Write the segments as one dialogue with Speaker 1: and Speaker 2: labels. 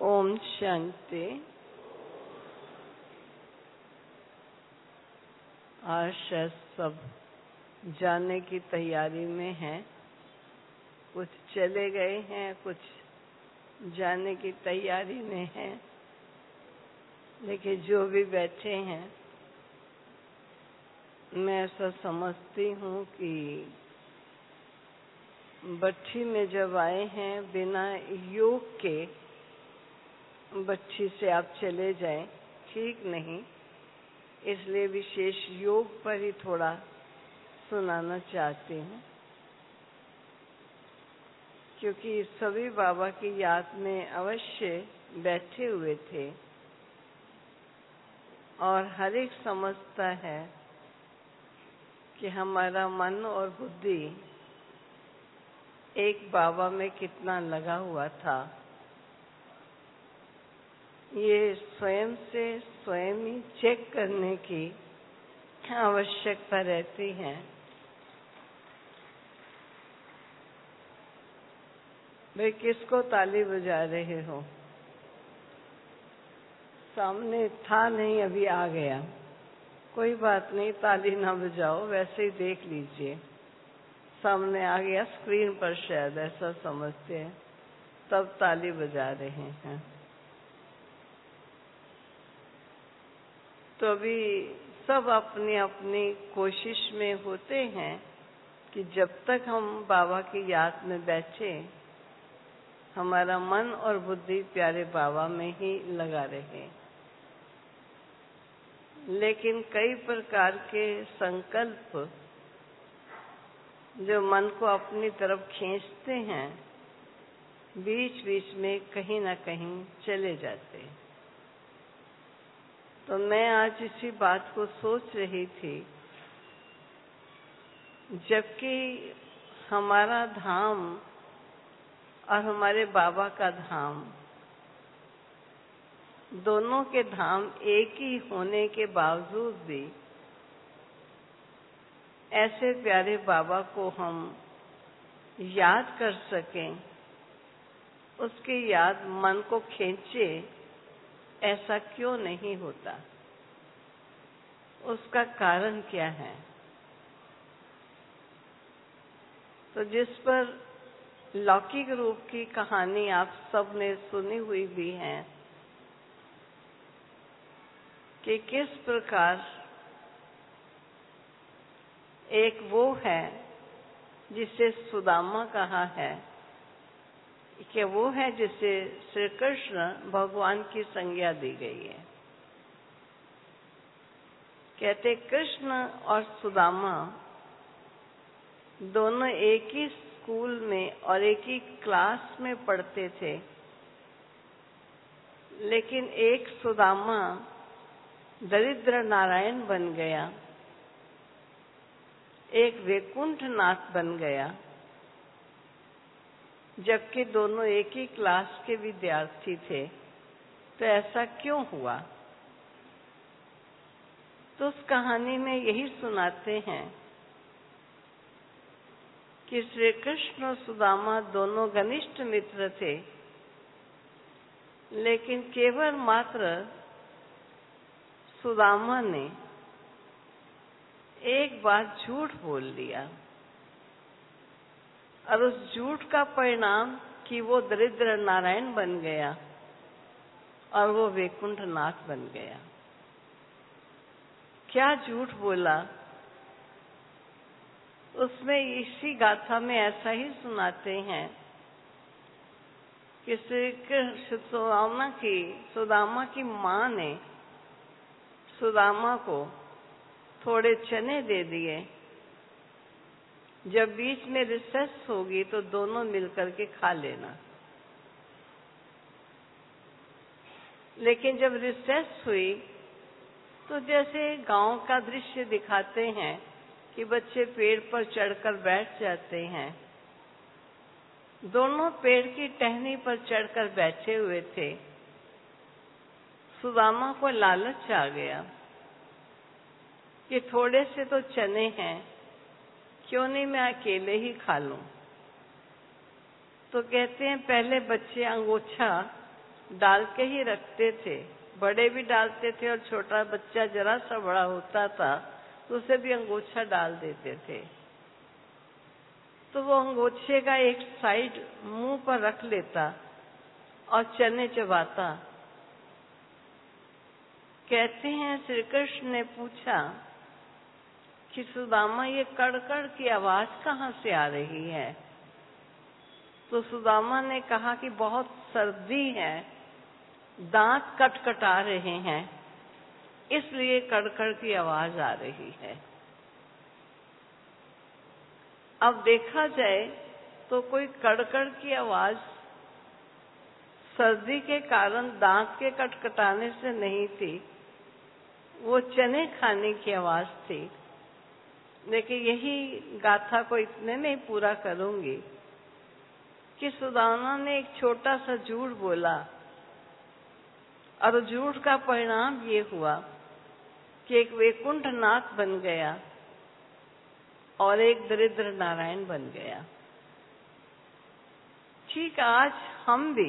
Speaker 1: ओम शांति। आज शायद सब जाने की तैयारी में हैं, कुछ चले गए हैं, कुछ जाने की तैयारी में हैं, लेकिन जो भी बैठे हैं मैं ऐसा समझती हूँ कि बच्ची में जब आए हैं बिना योग के बच्ची से आप चले जाएं, ठीक नहीं। इसलिए विशेष योग पर ही थोड़ा सुनाना चाहती हूँ, क्योंकि सभी बाबा की याद में अवश्य बैठे हुए थे और हर एक समझता है कि हमारा मन और बुद्धि एक बाबा में कितना लगा हुआ था। ये स्वयं से स्वयं ही चेक करने की आवश्यकता रहती है। भाई किसको ताली बजा रहे हो? सामने था नहीं, अभी आ गया। कोई बात नहीं, ताली ना बजाओ, वैसे ही देख लीजिए। सामने आ गया, स्क्रीन पर शायद ऐसा समझते हैं, तब ताली बजा रहे हैं। तो अभी सब अपनी अपनी कोशिश में होते हैं कि जब तक हम बाबा की याद में बैठे हमारा मन और बुद्धि प्यारे बाबा में ही लगा रहे। लेकिन कई प्रकार के संकल्प जो मन को अपनी तरफ खींचते हैं, बीच बीच में कहीं ना कहीं चले जाते हैं। तो मैं आज इसी बात को सोच रही थी, जबकि हमारा धाम और हमारे बाबा का धाम, दोनों के धाम एक ही होने के बावजूद भी ऐसे प्यारे बाबा को हम याद कर सकें, उसकी याद मन को खींचे, ऐसा क्यों नहीं होता? उसका कारण क्या है? तो जिस पर लौकिक रूप की कहानी आप सब ने सुनी हुई भी है कि किस प्रकार एक वो है जिसे सुदामा कहा है कि वो है जिसे श्री कृष्ण भगवान की संज्ञा दी गई है। कहते कृष्ण और सुदामा दोनों एक ही स्कूल में और एक ही क्लास में पढ़ते थे, लेकिन एक सुदामा दरिद्र नारायण बन गया, एक वैकुंठ नाथ बन गया, जबकि दोनों एक ही क्लास के विद्यार्थी थे। तो ऐसा क्यों हुआ? तो उस कहानी में यही सुनाते हैं कि श्री कृष्ण और सुदामा दोनों घनिष्ठ मित्र थे, लेकिन केवल मात्र सुदामा ने एक बार झूठ बोल दिया, और उस झूठ का परिणाम कि वो दरिद्र नारायण बन गया और वो वैकुंठ नाथ बन गया। क्या झूठ बोला? उसमें इसी गाथा में ऐसा ही सुनाते हैं कि श्री सुदामा की माँ ने सुदामा को थोड़े चने दे दिए, जब बीच में रिसेस होगी तो दोनों मिलकर के खा लेना। लेकिन जब रिसेस हुई तो जैसे गांव का दृश्य दिखाते हैं कि बच्चे पेड़ पर चढ़कर बैठ जाते हैं, दोनों पेड़ की टहनी पर चढ़कर बैठे हुए थे। सुदामा को लालच आ गया कि थोड़े से तो चने हैं, क्यों नहीं मैं अकेले ही खा लूं। तो कहते हैं पहले बच्चे अंगोछा डाल के ही रखते थे, बड़े भी डालते थे और छोटा बच्चा जरा सा बड़ा होता था तो उसे भी अंगोछा डाल देते थे। तो वो अंगोछे का एक साइड मुंह पर रख लेता और चने चबाता। कहते हैं श्री कृष्ण ने पूछा कि सुदामा ये कड़कड़ की आवाज कहाँ से आ रही है? तो सुदामा ने कहा कि बहुत सर्दी है, दांत कटकटा रहे हैं, इसलिए कड़कड़ की आवाज आ रही है। अब देखा जाए तो कोई कड़कड़ की आवाज सर्दी के कारण दांत के कटकटाने से नहीं थी, वो चने खाने की आवाज थी। लेकिन यही गाथा को इतने में पूरा करूंगी कि सुदामा ने एक छोटा सा झूठ बोला और झूठ का परिणाम ये हुआ कि एक वैकुंठ नाथ बन गया और एक दरिद्र नारायण बन गया। ठीक आज हम भी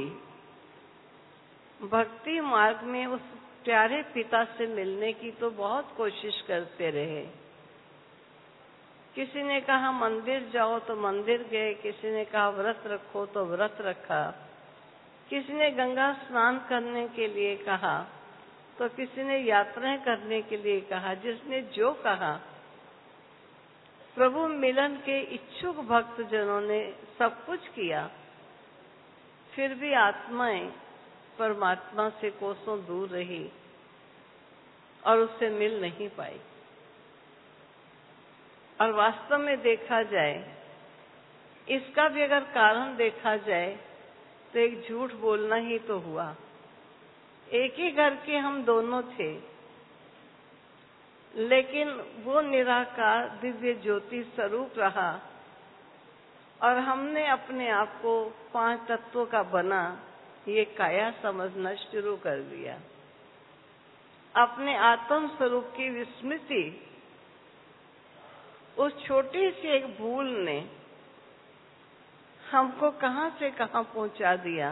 Speaker 1: भक्ति मार्ग में उस प्यारे पिता से मिलने की तो बहुत कोशिश करते रहे। किसी ने कहा मंदिर जाओ तो मंदिर गए, किसी ने कहा व्रत रखो तो व्रत रखा, किसी ने गंगा स्नान करने के लिए कहा तो किसी ने यात्राएं करने के लिए कहा। जिसने जो कहा, प्रभु मिलन के इच्छुक भक्त जनों ने सब कुछ किया, फिर भी आत्माएं परमात्मा से कोसों दूर रही और उससे मिल नहीं पाई। और वास्तव में देखा जाए, इसका भी अगर कारण देखा जाए तो एक झूठ बोलना ही तो हुआ। एक ही घर के हम दोनों थे, लेकिन वो निराकार दिव्य ज्योति स्वरूप रहा और हमने अपने आप को 5 तत्वों का बना ये काया समझना शुरू कर दिया। अपने आत्म स्वरूप की विस्मृति उस छोटी सी एक भूल ने हमको कहां से कहां पहुंचा दिया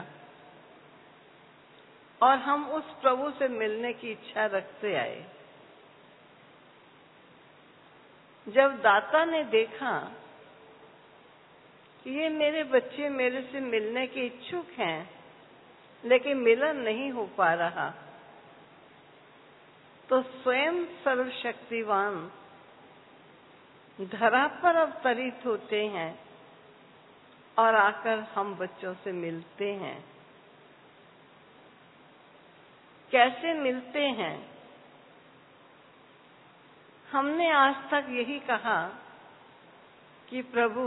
Speaker 1: और हम उस प्रभु से मिलने की इच्छा रखते आए। जब दाता ने देखा कि ये मेरे बच्चे मेरे से मिलने के इच्छुक हैं, लेकिन मिलन नहीं हो पा रहा, तो स्वयं सर्वशक्तिवान धरा पर अवतरित होते हैं और आकर हम बच्चों से मिलते हैं। कैसे मिलते हैं? हमने आज तक यही कहा कि प्रभु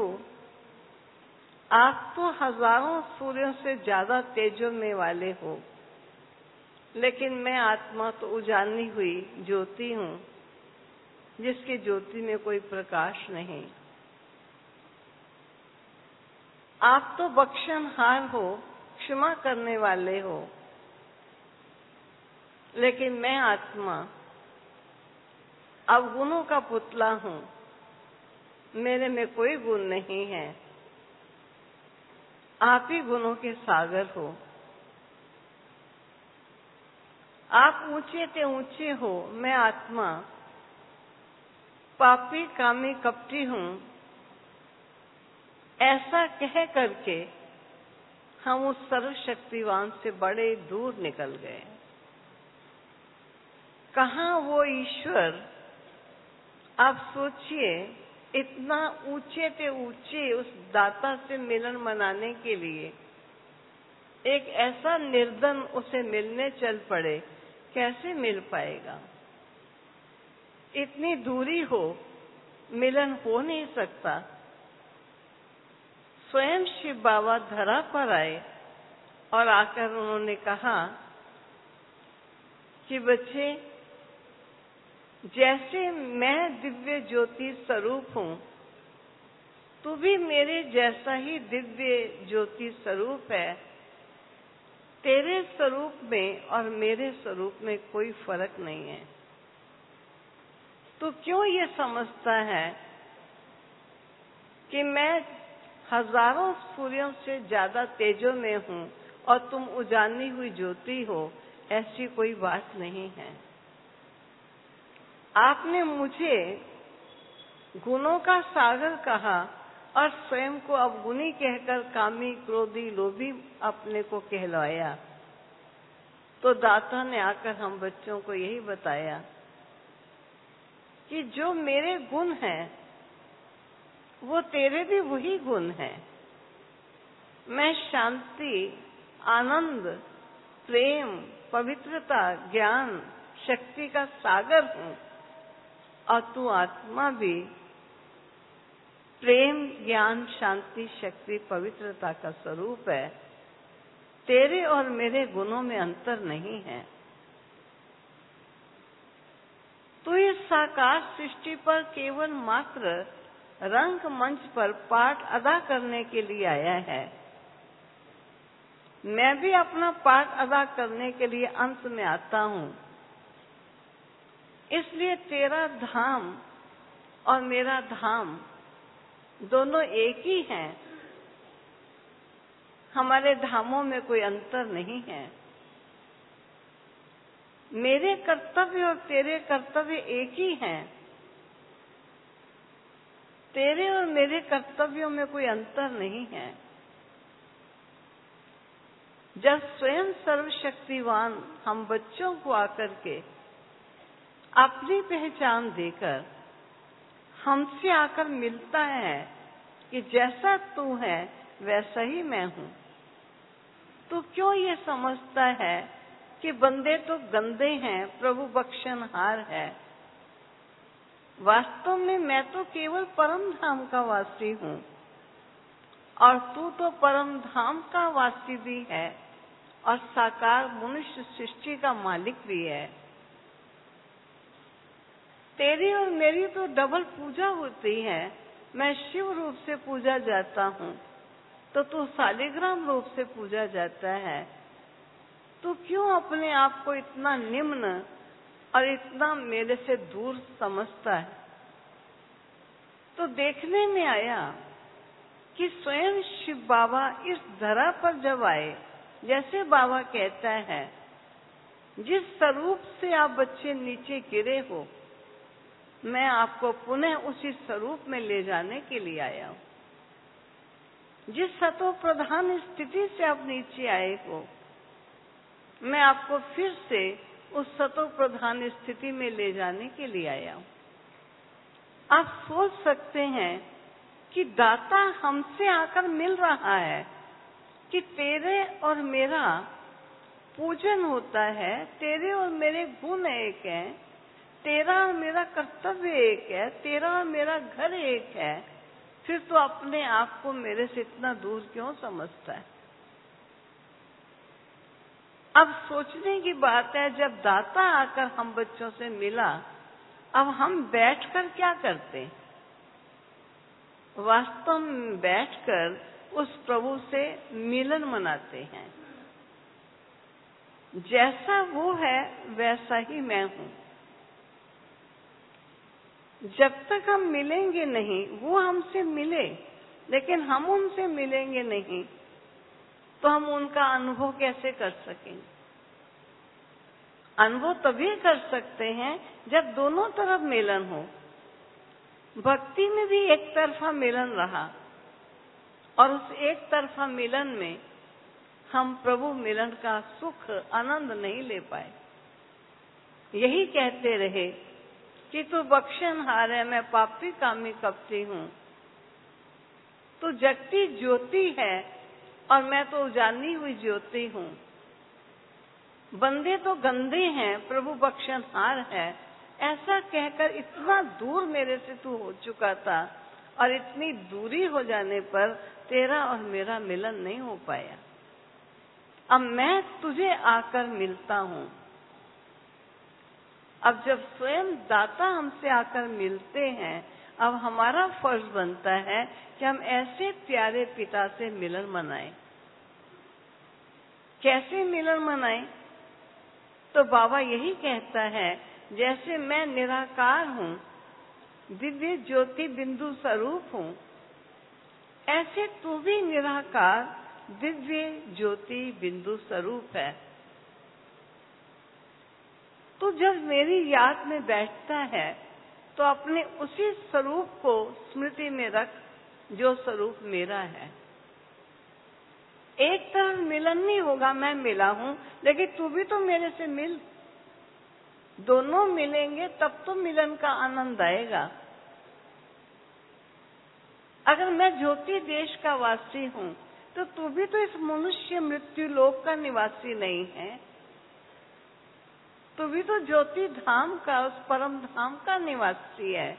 Speaker 1: आप तो हजारों सूर्यों से ज्यादा तेजोमय वाले हो, लेकिन मैं आत्मा तो उजानी हुई ज्योति हूं, जिसकी ज्योति में कोई प्रकाश नहीं। आप तो बख्शनहार हो, क्षमा करने वाले हो, लेकिन मैं आत्मा अवगुणों का पुतला हूं, मेरे में कोई गुण नहीं है। आप ही गुणों के सागर हो। आप ऊंचे ते ऊंचे हो, मैं आत्मा पापी कामी कपटी हूं। ऐसा कह करके हम उस सर्वशक्तिवान से बड़े दूर निकल गए। कहां वो ईश्वर? आप सोचिए, इतना ऊंचे ते ऊंचे उस दाता से मिलन मनाने के लिए एक ऐसा निर्धन उसे मिलने चल पड़े, कैसे मिल पाएगा? इतनी दूरी हो, मिलन हो नहीं सकता। स्वयं शिव बाबा धरा पर आए और आकर उन्होंने कहा कि बच्चे, जैसे मैं दिव्य ज्योति स्वरूप हूं, तू भी मेरे जैसा ही दिव्य ज्योति स्वरूप है। तेरे स्वरूप में और मेरे स्वरूप में कोई फर्क नहीं है। तू क्यों ये समझता है कि मैं हजारों सूर्यों से ज्यादा तेजों में हूं और तुम उजानी हुई ज्योति हो, ऐसी कोई बात नहीं है। आपने मुझे गुणों का सागर कहा और स्वयं को अवगुणी कहकर कामी, क्रोधी, लोभी अपने को कहलाया। तो दाता ने आकर हम बच्चों को यही बताया कि जो मेरे गुण हैं वो तेरे भी वही गुण हैं। मैं शांति, आनंद, प्रेम, पवित्रता, ज्ञान, शक्ति का सागर हूं और तू आत्मा भी प्रेम, ज्ञान, शांति, शक्ति, पवित्रता का स्वरूप है। तेरे और मेरे गुणों में अंतर नहीं है। तो इस साकार सृष्टि पर केवल मात्र रंग मंच पर पाठ अदा करने के लिए आया है। मैं भी अपना पाठ अदा करने के लिए अंत में आता हूं। इसलिए तेरा धाम और मेरा धाम दोनों एक ही हैं। हमारे धामों में कोई अंतर नहीं है। मेरे कर्तव्य और तेरे कर्तव्य एक ही हैं। तेरे और मेरे कर्तव्यों में कोई अंतर नहीं है। जब स्वयं सर्वशक्तिवान हम बच्चों को आकर के अपनी पहचान देकर हमसे आकर मिलता है कि जैसा तू है वैसा ही मैं हूं, तो क्यों ये समझता है कि बंदे तो गंदे हैं, प्रभु बख्शनहार है। वास्तव में मैं तो केवल परम धाम का वासी हूं और तू तो परम धाम का वासी भी है और साकार मनुष्य सृष्टि का मालिक भी है। तेरी और मेरी तो डबल पूजा होती है। मैं शिव रूप से पूजा जाता हूं तो तू शालिग्राम रूप से पूजा जाता है। तू क्यों अपने आप को इतना निम्न और इतना मेरे से दूर समझता है? तो देखने में आया कि स्वयं शिव बाबा इस धरा पर जब आए, जैसे बाबा कहता है, जिस स्वरूप से आप बच्चे नीचे गिरे हो, मैं आपको पुनः उसी स्वरूप में ले जाने के लिए आया हूं। जिस सतो प्रधान स्थिति से आप नीचे आए हो, मैं आपको फिर से उस सतो प्रधान स्थिति में ले जाने के लिए आया हूं। आप सोच सकते हैं कि दाता हमसे आकर मिल रहा है कि तेरे और मेरा पूजन होता है, तेरे और मेरे गुण एक हैं, तेरा और मेरा कर्तव्य एक है, तेरा और मेरा घर एक है, फिर तो अपने आप को मेरे से इतना दूर क्यों समझता है? अब सोचने की बात है, जब दाता आकर हम बच्चों से मिला, अब हम बैठकर क्या करते? वास्तव में बैठकर उस प्रभु से मिलन मनाते हैं। जैसा वो है वैसा ही मैं हूं। जब तक हम मिलेंगे नहीं, वो हमसे मिले लेकिन हम उनसे मिलेंगे नहीं, तो हम उनका अनुभव कैसे कर सकेंगे? अनुभव तभी कर सकते हैं जब दोनों तरफ मिलन हो। भक्ति में भी एक तरफा मिलन रहा और उस एक तरफा मिलन में हम प्रभु मिलन का सुख, आनंद नहीं ले पाए। यही कहते रहे कि तू बख्शनहार है, मैं पापी, कामी, कपटी हूं। तू जगती ज्योति है और मैं तो उजानी हुई ज्योति हूं। बंदे तो गंदे हैं, प्रभु बख्शनहार है। ऐसा कहकर इतना दूर मेरे से तू हो चुका था और इतनी दूरी हो जाने पर तेरा और मेरा मिलन नहीं हो पाया। अब मैं तुझे आकर मिलता हूं। अब जब स्वयं दाता हमसे आकर मिलते हैं, अब हमारा फर्ज बनता है कि हम ऐसे प्यारे पिता से मिलन मनाएं। कैसे मिलन मनाएं? तो बाबा यही कहता है, जैसे मैं निराकार हूं, दिव्य ज्योति बिंदु स्वरूप हूं, ऐसे तू भी निराकार दिव्य ज्योति बिंदु स्वरूप है। तो जब मेरी याद में बैठता है तो अपने उसी स्वरूप को स्मृति में रख जो स्वरूप मेरा है। एक तरफ मिलन नहीं होगा, मैं मिला हूं, लेकिन तू भी तो मेरे से मिल। दोनों मिलेंगे तब तो मिलन का आनंद आएगा। अगर मैं ज्योति देश का वासी हूं तो तू भी तो इस मनुष्य मृत्यु लोक का निवासी नहीं है। तू भी तो ज्योति धाम का, उस परम धाम का निवासी है।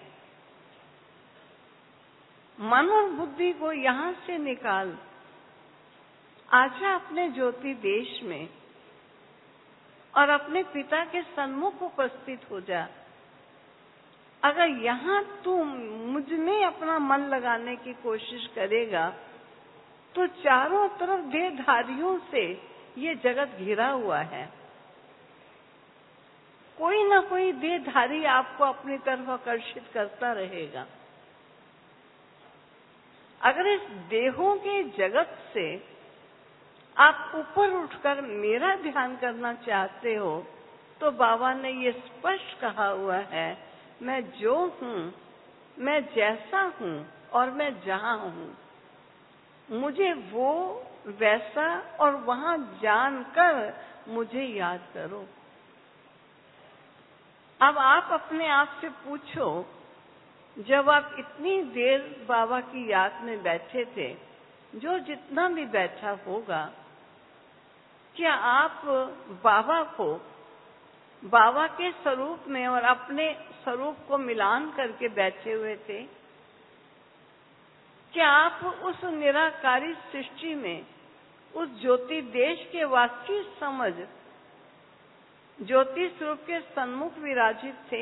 Speaker 1: मन और बुद्धि को यहां से निकाल, आजा अपने ज्योति देश में और अपने पिता के सन्मुख उपस्थित हो जा। अगर यहां तू मुझ में अपना मन लगाने की कोशिश करेगा तो चारों तरफ देहधारियों से ये जगत घिरा हुआ है। कोई ना कोई देहधारी आपको अपनी तरफ आकर्षित करता रहेगा। अगर इस देहों के जगत से आप ऊपर उठकर मेरा ध्यान करना चाहते हो तो बाबा ने ये स्पष्ट कहा हुआ है, मैं जो हूं, मैं जैसा हूं और मैं जहां हूं, मुझे वो वैसा और वहां जानकर मुझे याद करो। अब आप अपने आप से पूछो, जब आप इतनी देर बाबा की याद में बैठे थे, जो जितना भी बैठा होगा, क्या आप बाबा को बाबा के स्वरूप में और अपने स्वरूप को मिलान करके बैठे हुए थे? क्या आप उस निराकारी सृष्टि में उस ज्योति देश के वासी समझ ज्योति स्वरूप के सन्मुख विराजित थे?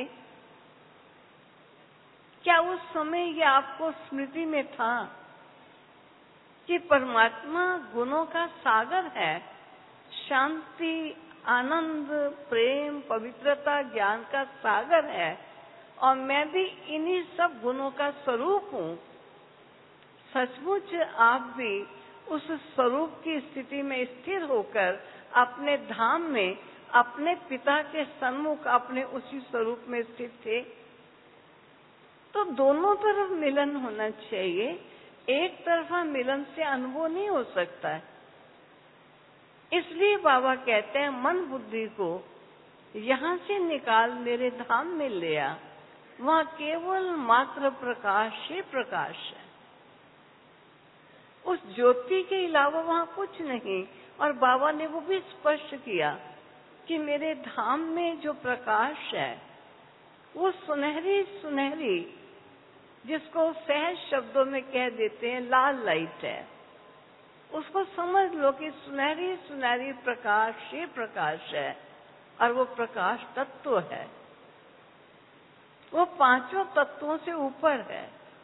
Speaker 1: क्या उस समय ये आपको स्मृति में था कि परमात्मा गुणों का सागर है, शांति, आनंद, प्रेम, पवित्रता, ज्ञान का सागर है और मैं भी इन्हीं सब गुणों का स्वरूप हूं? सचमुच आप भी उस स्वरूप की स्थिति में स्थिर होकर अपने धाम में अपने पिता के सन्मुख अपने उसी स्वरूप में स्थित थे? तो दोनों तरफ मिलन होना चाहिए। एक तरफा मिलन से अनुभव नहीं हो सकता है। इसलिए बाबा कहते हैं, मन बुद्धि को यहां से निकाल, मेरे धाम में ले आ। वहां केवल मात्र प्रकाश ही प्रकाश है। उस ज्योति के अलावा वहां कुछ नहीं। और बाबा ने वो भी स्पष्ट किया कि मेरे धाम में जो प्रकाश है वो सुनहरी सुनहरी, जिसको सहज शब्दों में कह देते हैं लाल लाइट है। उसको समझ लो कि सुनहरी सुनहरी प्रकाश ही प्रकाश है और वो प्रकाश तत्व है। वो पांचों तत्वों से ऊपर है।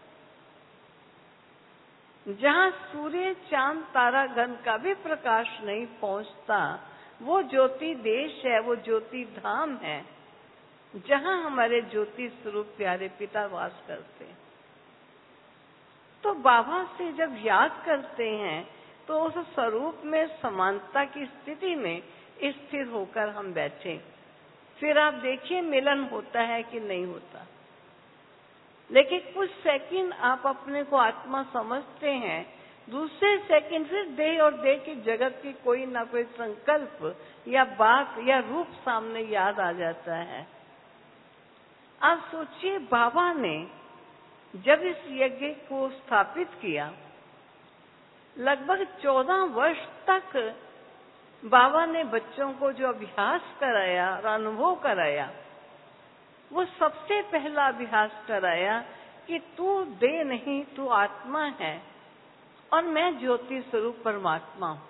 Speaker 1: जहां सूर्य, चांद, तारा गण का भी प्रकाश नहीं पहुंचता, वो ज्योति देश है, वो ज्योति धाम है, जहां हमारे ज्योति स्वरूप प्यारे पिता वास करते हैं। तो बाबा से जब याद करते हैं तो उस स्वरूप में समानता की स्थिति में स्थिर होकर हम बैठे। फिर आप देखिए मिलन होता है कि नहीं होता। लेकिन कुछ सेकंड आप अपने को आत्मा समझते हैं, दूसरे सेकंड फिर देह और देह की जगत की कोई ना कोई संकल्प या बात या रूप सामने याद आ जाता है। आप सोचिए, बाबा ने जब इस यज्ञ को स्थापित किया, लगभग 14 वर्ष तक बाबा ने बच्चों को जो अभ्यास कराया और अनुभव कराया, वो सबसे पहला अभ्यास कराया कि तू देह नहीं, तू आत्मा है और मैं ज्योति स्वरूप परमात्मा हूं।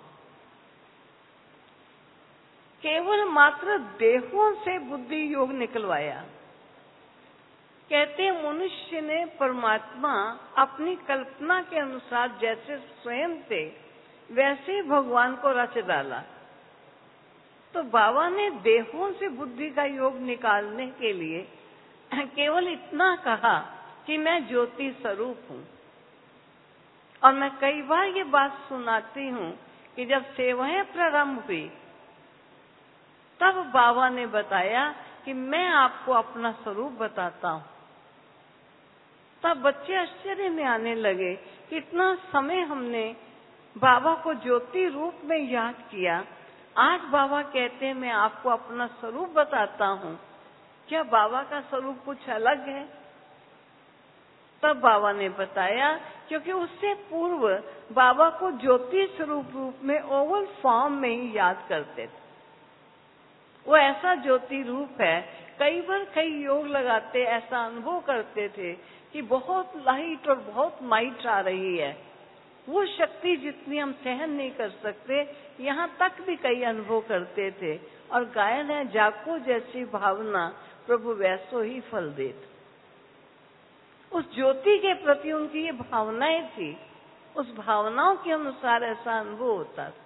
Speaker 1: केवल मात्र देहों से बुद्धि योग निकलवाया। कहते हैं मनुष्य ने परमात्मा अपनी कल्पना के अनुसार जैसे स्वयं थे वैसे भगवान को रच डाला। तो बाबा ने देहों से बुद्धि का योग निकालने के लिए केवल इतना कहा कि मैं ज्योति स्वरूप हूं और मैं कई बार ये बात सुनाती हूँ कि जब सेवाएं प्रारंभ हुई तब बाबा ने बताया कि मैं आपको अपना स्वरूप बताता हूँ। तब बच्चे आश्चर्य में आने लगे कि इतना समय हमने बाबा को ज्योति रूप में याद किया, आज बाबा कहते हैं मैं आपको अपना स्वरूप बताता हूँ, क्या बाबा का स्वरूप कुछ अलग है? तब बाबा ने बताया क्योंकि उससे पूर्व बाबा को ज्योति स्वरूप रूप में ओवल फॉर्म में ही याद करते थे। वो ऐसा ज्योति रूप है, कई बार कई योग लगाते ऐसा अनुभव करते थे कि बहुत लाइट और बहुत माइट आ रही है, वो शक्ति जितनी हम सहन नहीं कर सकते, यहाँ तक भी कई अनुभव करते थे। और गायन है, जाको जैसी भावना प्रभु वैसो ही फल देत। उस ज्योति के प्रति उनकी ये भावनाएं थी, उस भावनाओं के अनुसार ऐसा अनुभव होता था।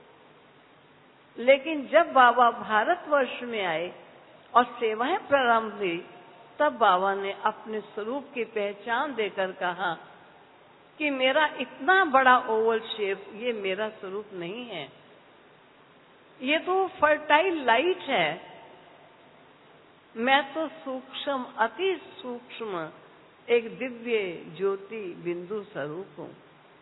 Speaker 1: लेकिन जब बाबा भारतवर्ष में आए और सेवाएं प्रारंभ हुई, तब बाबा ने अपने स्वरूप की पहचान देकर कहा कि मेरा इतना बड़ा ओवल शेप ये मेरा स्वरूप नहीं है, ये तो फर्टाइल लाइट है, मैं तो सूक्ष्म, अति सूक्ष्म एक दिव्य ज्योति बिंदु स्वरूप हूँ।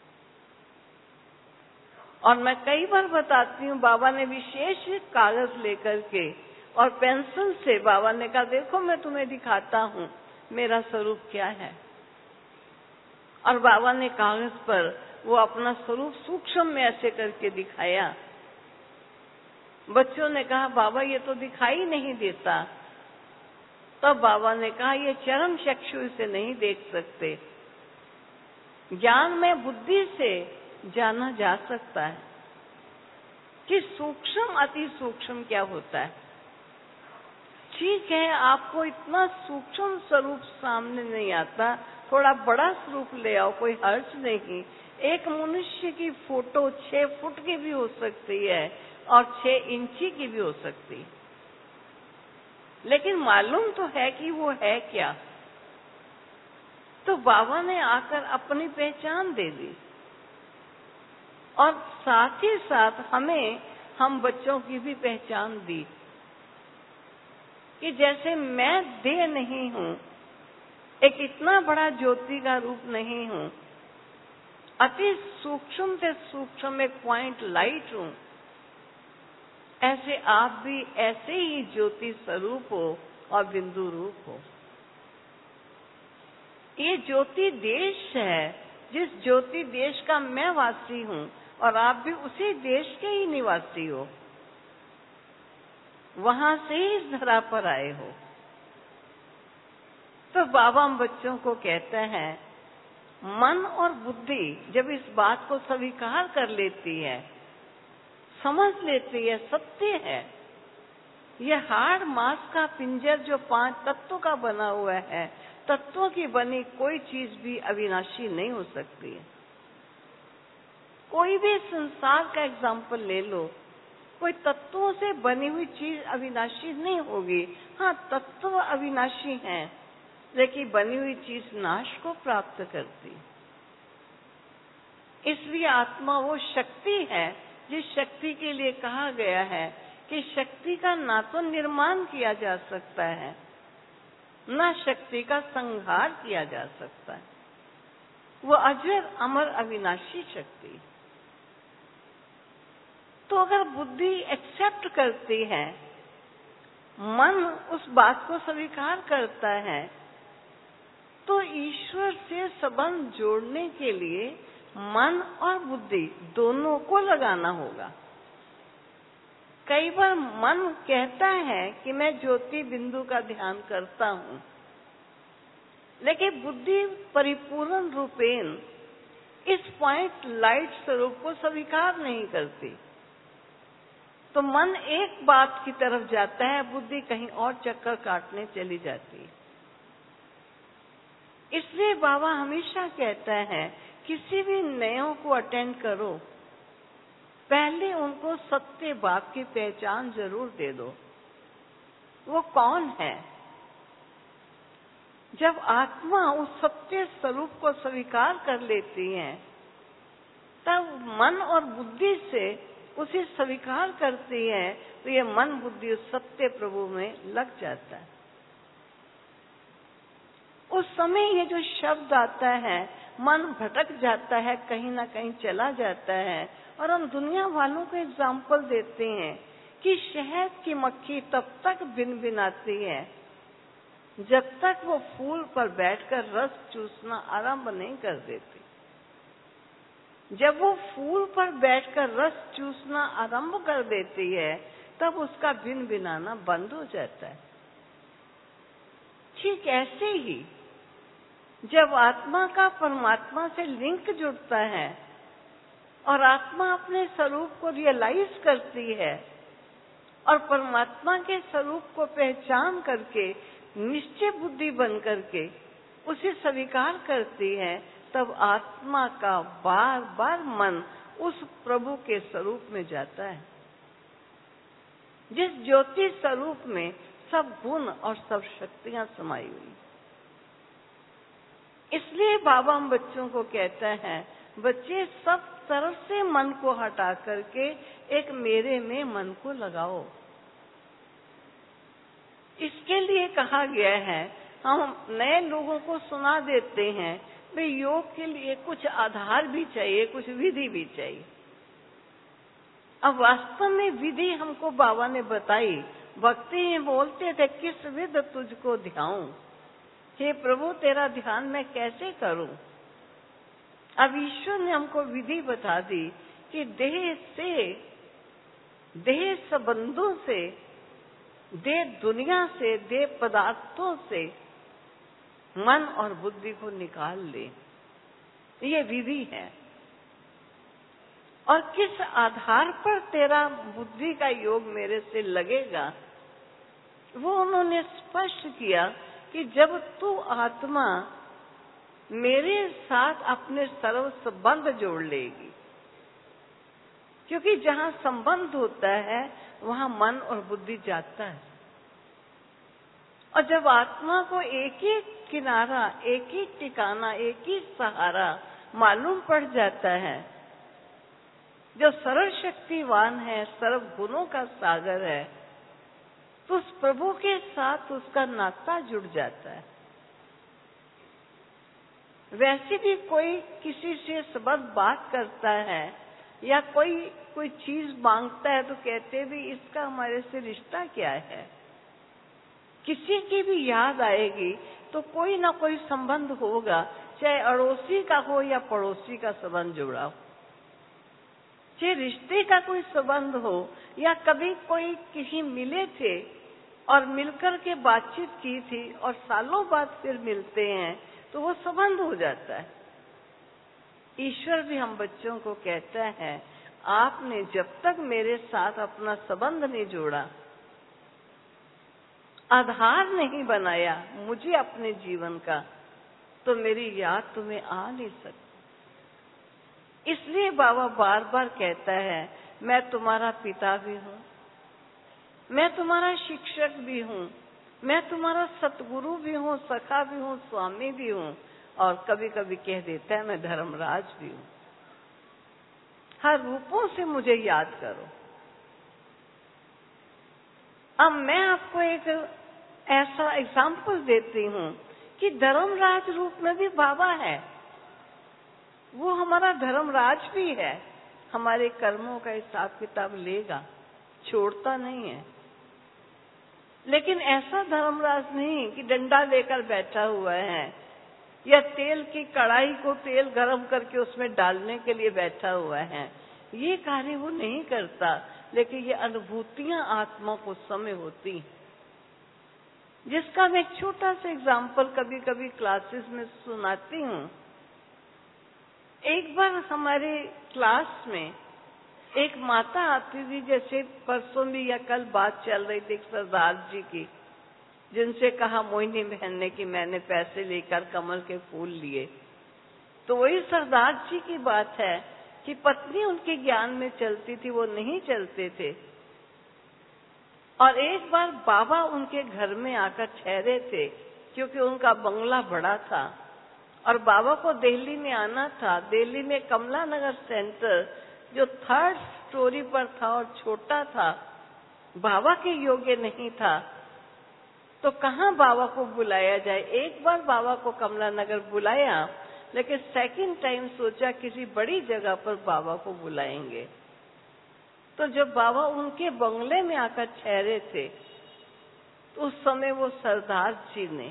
Speaker 1: और मैं कई बार बताती हूँ, बाबा ने विशेष कागज लेकर के और पेंसिल से बाबा ने कहा देखो मैं तुम्हें दिखाता हूँ मेरा स्वरूप क्या है। और बाबा ने कागज पर वो अपना स्वरूप सूक्ष्म में ऐसे करके दिखाया। बच्चों ने कहा बाबा ये तो दिखाई नहीं देता। तब बाबा ने कहा ये चरम चक्षु से नहीं देख सकते, ज्ञान में बुद्धि से जाना जा सकता है कि सूक्ष्म अति सूक्ष्म क्या होता है। ठीक है, आपको इतना सूक्ष्म स्वरूप सामने नहीं आता, थोड़ा बड़ा स्वरूप ले आओ, कोई हर्ज नहीं। एक मनुष्य की फोटो 6 फुट की भी हो सकती है और 6 इंची की भी हो सकती है, लेकिन मालूम तो है कि वो है क्या। तो बाबा ने आकर अपनी पहचान दे दी और साथ ही साथ हमें हम बच्चों की भी पहचान दी कि जैसे मैं देह नहीं हूँ, एक इतना बड़ा ज्योति का रूप नहीं हूँ, अति सूक्ष्म से सूक्ष्म एक पॉइंट लाइट हूँ, ऐसे आप भी ऐसे ही ज्योति स्वरूप हो और बिंदु रूप हो। ये ज्योति देश है, जिस ज्योति देश का मैं वासी हूँ और आप भी उसी देश के ही निवासी हो, वहां से ही इस धरा पर आए हो। तो बाबा हम बच्चों को कहते हैं मन और बुद्धि जब इस बात को स्वीकार कर लेती है, समझ लेती है सत्य है, ये हाड़ मांस का पिंजर जो 5 तत्वों का बना हुआ है, तत्वों की बनी कोई चीज भी अविनाशी नहीं हो सकती है। कोई भी संसार का एग्जाम्पल ले लो, कोई तत्वों से बनी हुई चीज अविनाशी नहीं होगी। हाँ, तत्व अविनाशी हैं, लेकिन बनी हुई चीज नाश को प्राप्त करती। इसलिए आत्मा वो शक्ति है जिस शक्ति के लिए कहा गया है कि शक्ति का ना तो निर्माण किया जा सकता है, ना शक्ति का संहार किया जा सकता है। वो अजर अमर अविनाशी शक्ति। तो अगर बुद्धि एक्सेप्ट करती है, मन उस बात को स्वीकार करता है, तो ईश्वर से संबंध जोड़ने के लिए मन और बुद्धि दोनों को लगाना होगा। कई बार मन कहता है कि मैं ज्योति बिंदु का ध्यान करता हूँ, लेकिन बुद्धि परिपूर्ण रूपेण इस पॉइंट लाइट स्वरूप को स्वीकार नहीं करती। तो मन एक बात की तरफ जाता है, बुद्धि कहीं और चक्कर काटने चली जाती है। इसलिए बाबा हमेशा कहता है किसी भी नयों को अटेंड करो, पहले उनको सत्य बात की पहचान जरूर दे दो। वो कौन है? जब आत्मा उस सत्य स्वरूप को स्वीकार कर लेती है, तब मन और बुद्धि से उसे स्वीकार करती है, तो ये मन बुद्धि उस सत्य प्रभु में लग जाता है। उस समय ये जो शब्द आता है, मन भटक जाता है, कहीं ना कहीं चला जाता है। और हम दुनिया वालों को एग्जाम्पल देते हैं कि शहद की मक्खी तब तक भिनभिनाती है जब तक वो फूल पर बैठकर रस चूसना आरंभ नहीं कर देती। जब वो फूल पर बैठकर रस चूसना आरंभ कर देती है, तब उसका भिनभिनाना बंद हो जाता है। ठीक ऐसे ही जब आत्मा का परमात्मा से लिंक जुड़ता है और आत्मा अपने स्वरूप को रियलाइज करती है और परमात्मा के स्वरूप को पहचान करके निश्चय बुद्धि बन करके उसे स्वीकार करती है, तब आत्मा का बार बार मन उस प्रभु के स्वरूप में जाता है, जिस ज्योति स्वरूप में सब गुण और सब शक्तियां समाई हुई। इसलिए बाबा हम बच्चों को कहते हैं, बच्चे सब तरफ से मन को हटा करके एक मेरे में मन को लगाओ। इसके लिए कहा गया है, हम नए लोगों को सुना देते हैं, भाई योग के लिए कुछ आधार भी चाहिए, कुछ विधि भी चाहिए। अब वास्तव में विधि हमको बाबा ने बताई। भक्ति में बोलते थे, किस विध तुझको ध्याऊं, हे प्रभु तेरा ध्यान मैं कैसे करूं। अब ईश्वर ने हमको विधि बता दी कि देह संबंधों से, देह दुनिया से, देह पदार्थों से मन और बुद्धि को निकाल ले। ये विधि है। और किस आधार पर तेरा बुद्धि का योग मेरे से लगेगा, वो उन्होंने स्पष्ट किया कि जब तू आत्मा मेरे साथ अपने सर्व संबंध जोड़ लेगी, क्योंकि जहां संबंध होता है वहां मन और बुद्धि जाता है। और जब आत्मा को एक ही किनारा, एक ही ठिकाना, एक ही सहारा मालूम पड़ जाता है, जो सर्व शक्तिवान है, सर्व गुणों का सागर है, तो उस प्रभु के साथ उसका नाता जुड़ जाता है। वैसे भी कोई किसी से सबक बात करता है या कोई चीज मांगता है तो कहते भी इसका हमारे से रिश्ता क्या है। किसी की भी याद आएगी तो कोई ना कोई संबंध होगा, चाहे अड़ोसी का हो या पड़ोसी का संबंध जुड़ा हो, चाहे रिश्ते का कोई संबंध हो या कभी कोई किसी मिले थे और मिलकर के बातचीत की थी और सालों बाद फिर मिलते हैं तो वो संबंध हो जाता है। ईश्वर भी हम बच्चों को कहता है, आपने जब तक मेरे साथ अपना संबंध नहीं जोड़ा, आधार नहीं बनाया मुझे अपने जीवन का, तो मेरी याद तुम्हें आ नहीं सकती। इसलिए बाबा बार बार कहता है, मैं तुम्हारा पिता भी हूँ, मैं तुम्हारा शिक्षक भी हूँ, मैं तुम्हारा सतगुरु भी हूँ, सखा भी हूँ, स्वामी भी हूँ, और कभी कभी कह देता है मैं धर्मराज भी हूँ। हर रूपों से मुझे याद करो। अब मैं आपको एक ऐसा एग्जाम्पल देती हूँ कि धर्मराज रूप में भी बाबा है। वो हमारा धर्मराज भी है, हमारे कर्मों का हिसाब किताब लेगा, छोड़ता नहीं है। लेकिन ऐसा धर्मराज नहीं कि डंडा लेकर बैठा हुआ है या तेल की कढ़ाई को तेल गरम करके उसमें डालने के लिए बैठा हुआ है। ये कार्य वो नहीं करता, लेकिन ये अनुभूतियां आत्मा को समय होती, जिसका मैं एक छोटा सा एग्जाम्पल कभी कभी क्लासेस में सुनाती हूँ। एक बार हमारे क्लास में एक माता आती थी, जैसे परसों भी या कल बात चल रही थी सरदार जी की, जिनसे कहा मोहिनी बहन ने कि मैंने पैसे लेकर कमल के फूल लिए। तो वही सरदार जी की बात है कि पत्नी उनके ज्ञान में चलती थी, वो नहीं चलते थे। और एक बार बाबा उनके घर में आकर ठहरे थे, क्योंकि उनका बंगला बड़ा था और बाबा को दिल्ली में आना था। दिल्ली में कमला नगर सेंटर जो 3rd स्टोरी पर था और छोटा था, बाबा के योग्य नहीं था, तो कहाँ बाबा को बुलाया जाए। एक बार बाबा को कमला नगर बुलाया, लेकिन सेकंड टाइम सोचा किसी बड़ी जगह पर बाबा को बुलाएंगे। तो जब बाबा उनके बंगले में आकर ठहरे थे, तो उस समय वो सरदार जी ने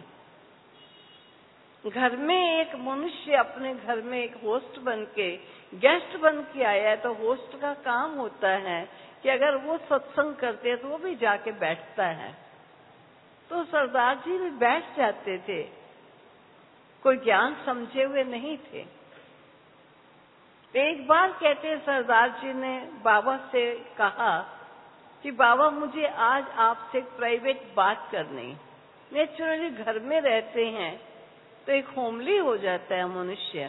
Speaker 1: घर में एक मनुष्य अपने घर में एक होस्ट बन के, गेस्ट बन के आया है, तो होस्ट का काम होता है कि अगर वो सत्संग करते हैं तो वो भी जाके बैठता है। तो सरदार जी भी बैठ जाते थे, कोई ज्ञान समझे हुए नहीं थे। एक बार कहते सरदार जी ने बाबा से कहा कि बाबा मुझे आज आपसे एक प्राइवेट बात करनी। नेचुरली घर में रहते हैं तो एक होमली हो जाता है मनुष्य।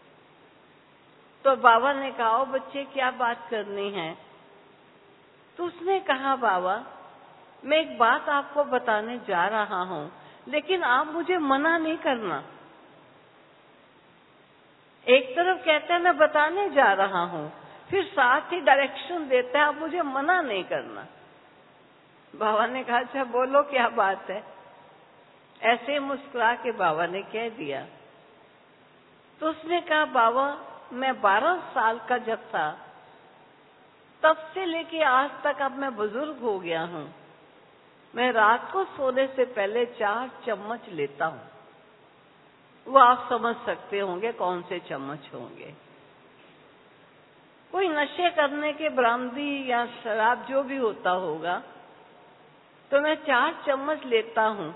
Speaker 1: तो बाबा ने कहा, ओ बच्चे क्या बात करनी है? तो उसने कहा, बाबा मैं एक बात आपको बताने जा रहा हूं, लेकिन आप मुझे मना नहीं करना। एक तरफ कहता है मैं बताने जा रहा हूं, फिर साथ ही डायरेक्शन देता है, आप मुझे मना नहीं करना। बाबा ने कहा, अच्छा बोलो क्या बात है? ऐसे मुस्कुरा के बाबा ने कह दिया। तो उसने कहा, बाबा मैं 12 साल का जब था, तब से लेके आज तक अब मैं बुजुर्ग हो गया हूं, मैं रात को सोने से पहले 4 चम्मच लेता हूं। वो आप समझ सकते होंगे कौन से चम्मच होंगे। कोई नशे करने के ब्रांदी या शराब जो भी होता होगा, तो मैं 4 चम्मच लेता हूं।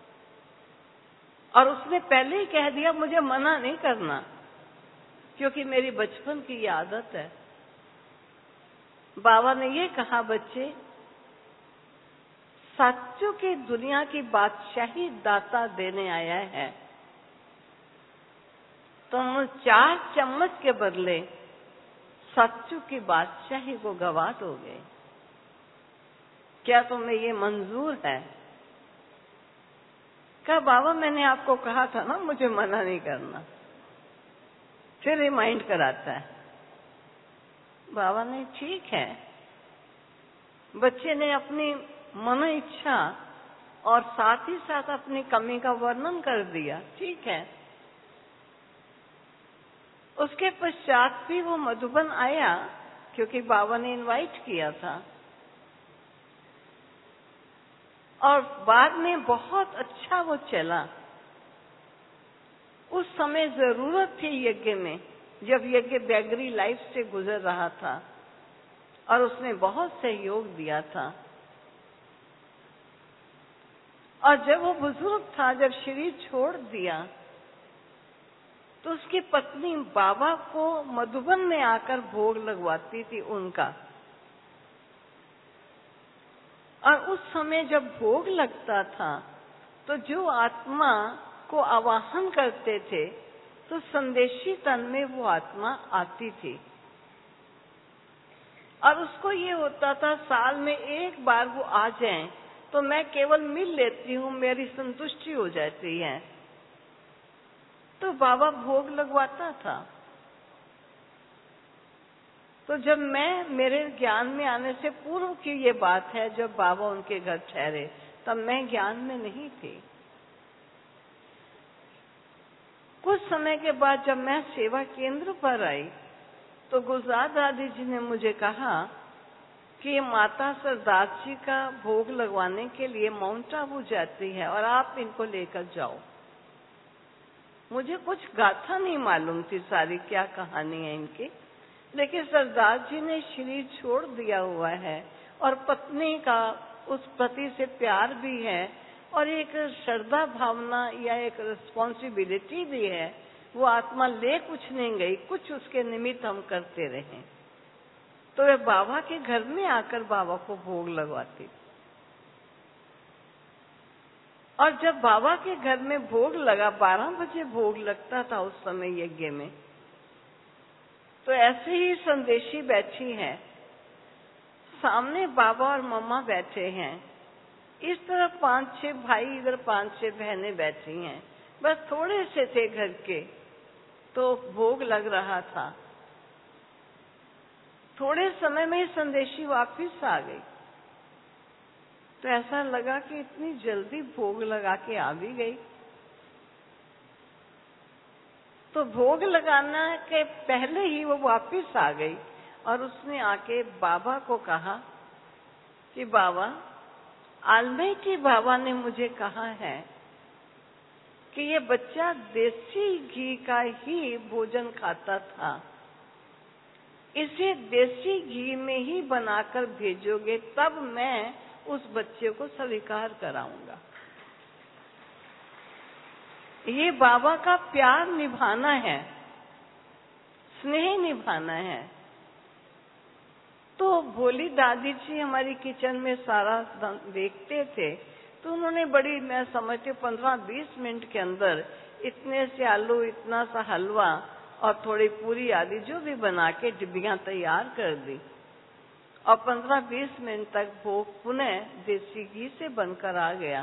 Speaker 1: और उसने पहले ही कह दिया मुझे मना नहीं करना, क्योंकि मेरी बचपन की ये आदत है। बाबा ने ये कहा, बच्चे सच्चों की दुनिया की बादशाही दाता देने आया है, तुम 4 चम्मच के बदले सच्चों की बादशाही को गवा दोगे। क्या तुम्हें ये मंजूर है? कहा, बाबा मैंने आपको कहा था ना मुझे मना नहीं करना। फिर रिमाइंड कराता है। बाबा ने ठीक है। बच्चे ने अपनी मन इच्छा और साथ ही साथ अपनी कमी का वर्णन कर दिया, ठीक है। उसके पश्चात भी वो मधुबन आया, क्योंकि बाबा ने इनवाइट किया था। और बाद में बहुत अच्छा वो चला। उस समय जरूरत थी यज्ञ में, जब यज्ञ बैगरी लाइफ से गुजर रहा था, और उसने बहुत सहयोग दिया था। और जब वो बुजुर्ग था, जब शरीर छोड़ दिया, तो उसकी पत्नी बाबा को मधुबन में आकर भोग लगवाती थी उनका। और उस समय जब भोग लगता था, तो जो आत्मा को आवाहन करते थे, तो संदेशी तन में वो आत्मा आती थी। और उसको ये होता था साल में एक बार वो आ जाएं, तो मैं केवल मिल लेती हूँ, मेरी संतुष्टि हो जाती है। तो बाबा भोग लगवाता था। तो जब मेरे ज्ञान में आने से पूर्व की ये बात है, जब बाबा उनके घर ठहरे, तब मैं ज्ञान में नहीं थी। कुछ समय के बाद जब मैं सेवा केंद्र पर आई, तो गुजरात दादी जी ने मुझे कहा कि माता सरदार जी का भोग लगवाने के लिए माउंट आबू जाती है और आप इनको लेकर जाओ। मुझे कुछ गाथा नहीं मालूम थी सारी क्या कहानी है इनकी, लेकिन सरदार जी ने शरीर छोड़ दिया हुआ है और पत्नी का उस पति से प्यार भी है और एक श्रद्धा भावना या एक रिस्पॉन्सिबिलिटी भी है। वो आत्मा ले कुछ नहीं गई, कुछ उसके निमित्त हम करते रहे। तो वे बाबा के घर में आकर बाबा को भोग लगवाती। और जब बाबा के घर में भोग लगा, 12 बजे भोग लगता था उस समय यज्ञ में, तो ऐसे ही संदेशी बैठी हैं, सामने बाबा और मम्मा बैठे हैं, इस तरफ 5-6 भाई, इधर 5-6 बहनें बैठी हैं। बस थोड़े से थे घर के, तो भोग लग रहा था। थोड़े समय में संदेशी वापिस आ गई, तो ऐसा लगा कि इतनी जल्दी भोग लगा के आ भी गई। तो भोग लगाना के पहले ही वो वापिस आ गई और उसने आके बाबा को कहा कि बाबा, आलमाइटी बाबा ने मुझे कहा है कि ये बच्चा देसी घी का ही भोजन खाता था, इसे देसी घी में ही बनाकर भेजोगे तब मैं उस बच्चे को स्वीकार कराऊंगा। ये बाबा का प्यार निभाना है, स्नेह निभाना है। तो भोली दादी जी हमारी किचन में सारा देखते थे, तो उन्होंने बड़ी, मैं समझती 15-20 मिनट के अंदर इतने से आलू, इतना सा हलवा और थोड़ी पूरी आदि जो भी बना के डिब्बियां तैयार कर दी। और 15-20 मिनट तक भोग पुनः देसी घी से बनकर आ गया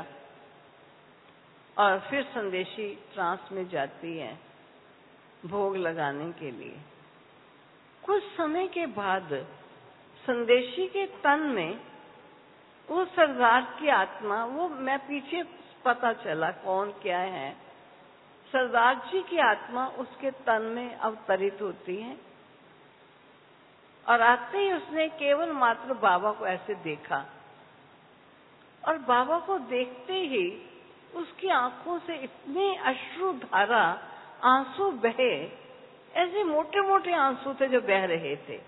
Speaker 1: और फिर संदेशी ट्रांस में जाती है भोग लगाने के लिए। कुछ समय के बाद संदेशी के तन में वो सरदार की आत्मा, वो मैं पीछे पता चला कौन क्या है, सरदार जी की आत्मा उसके तन में अवतरित होती है। और आते ही उसने केवल मात्र बाबा को ऐसे देखा और बाबा को देखते ही उसकी आंखों से इतने अश्रुधारा आंसू बहे, ऐसे मोटे मोटे आंसू थे जो बह रहे थे।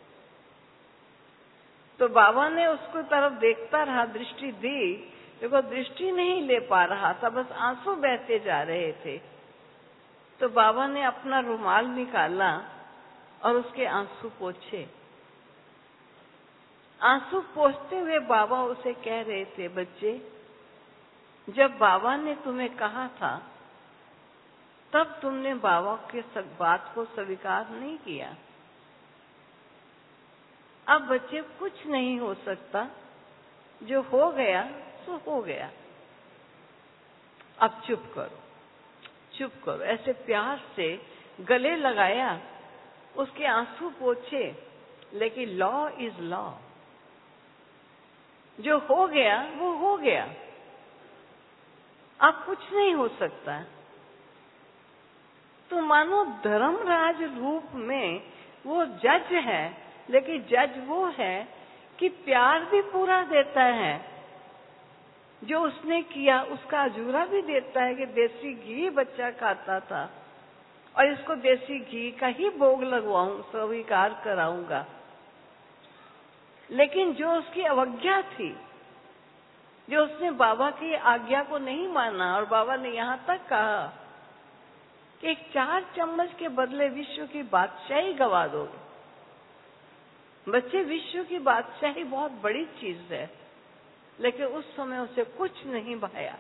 Speaker 1: तो बाबा ने उसको तरफ देखता रहा, दृष्टि दी, देखो दृष्टि नहीं ले पा रहा था, बस आंसू बहते जा रहे थे। तो बाबा ने अपना रुमाल निकाला और उसके आंसू पोंछे। आंसू पोंछते हुए बाबा उसे कह रहे थे, बच्चे, जब बाबा ने तुम्हें कहा था तब तुमने बाबा के बात को स्वीकार नहीं किया। अब बच्चे कुछ नहीं हो सकता, जो हो गया सो हो गया, अब चुप करो, चुप करो। ऐसे प्यार से गले लगाया, उसके आंसू पोंछे, लेकिन लॉ इज लॉ, जो हो गया वो हो गया, अब कुछ नहीं हो सकता। तो मानो धर्मराज रूप में वो जज है, लेकिन जज वो है कि प्यार भी पूरा देता है, जो उसने किया उसका अजूरा भी देता है कि देसी घी बच्चा खाता था और इसको देसी घी का ही भोग लगवाऊं, स्वीकार कराऊंगा। लेकिन जो उसकी अवज्ञा थी, जो उसने बाबा की आज्ञा को नहीं माना, और बाबा ने यहां तक कहा कि 4 चम्मच के बदले विश्व की बादशाही गवा दोगे। बच्चे, विश्व की बादशाही बहुत बड़ी चीज है, लेकिन उस समय उसे कुछ नहीं भाया।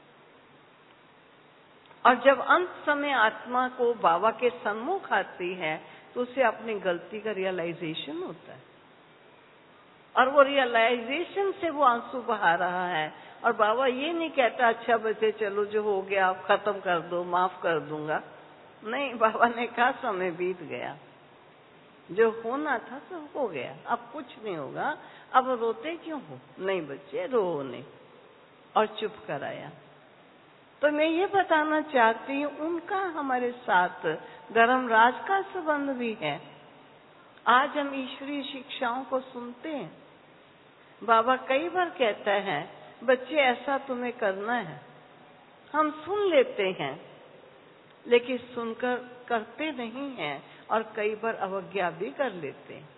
Speaker 1: और जब अंत समय आत्मा को बाबा के सम्मुख आती है तो उसे अपनी गलती का रियलाइजेशन होता है, और वो रियलाइजेशन से वो आंसू बहा रहा है। और बाबा ये नहीं कहता अच्छा बच्चे चलो जो हो गया आप खत्म कर दो, माफ कर दूंगा। नहीं, बाबा ने कहा समय बीत गया, जो होना था सब हो गया, अब कुछ नहीं होगा, अब रोते क्यों हो? नहीं बच्चे रो नहीं, और चुप कराया। तो मैं ये बताना चाहती हूँ, उनका हमारे साथ धर्मराज का संबंध भी है। आज हम ईश्वरीय शिक्षाओं को सुनते हैं, बाबा कई बार कहता है बच्चे ऐसा तुम्हें करना है, हम सुन लेते हैं लेकिन सुनकर करते नहीं हैं और कई बार अवज्ञा भी कर लेते हैं।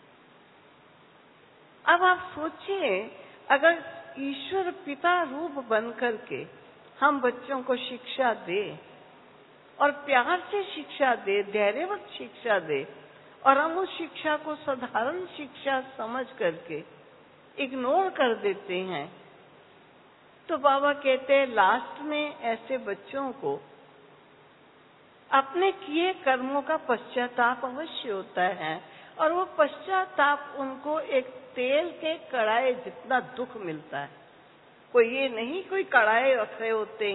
Speaker 1: अब आप सोचिए, अगर ईश्वर पिता रूप बन करके हम बच्चों को शिक्षा दे और प्यार से शिक्षा दे, धैर्यवत शिक्षा दे, और हम उस शिक्षा को साधारण शिक्षा समझ करके इग्नोर कर देते हैं, तो बाबा कहते हैं लास्ट में ऐसे बच्चों को अपने किए कर्मों का पश्चाताप अवश्य होता है, और वो पश्चाताप उनको एक तेल के कड़ाहे जितना दुख मिलता है। कोई ये नहीं कोई कड़ाहे रखे होते हैं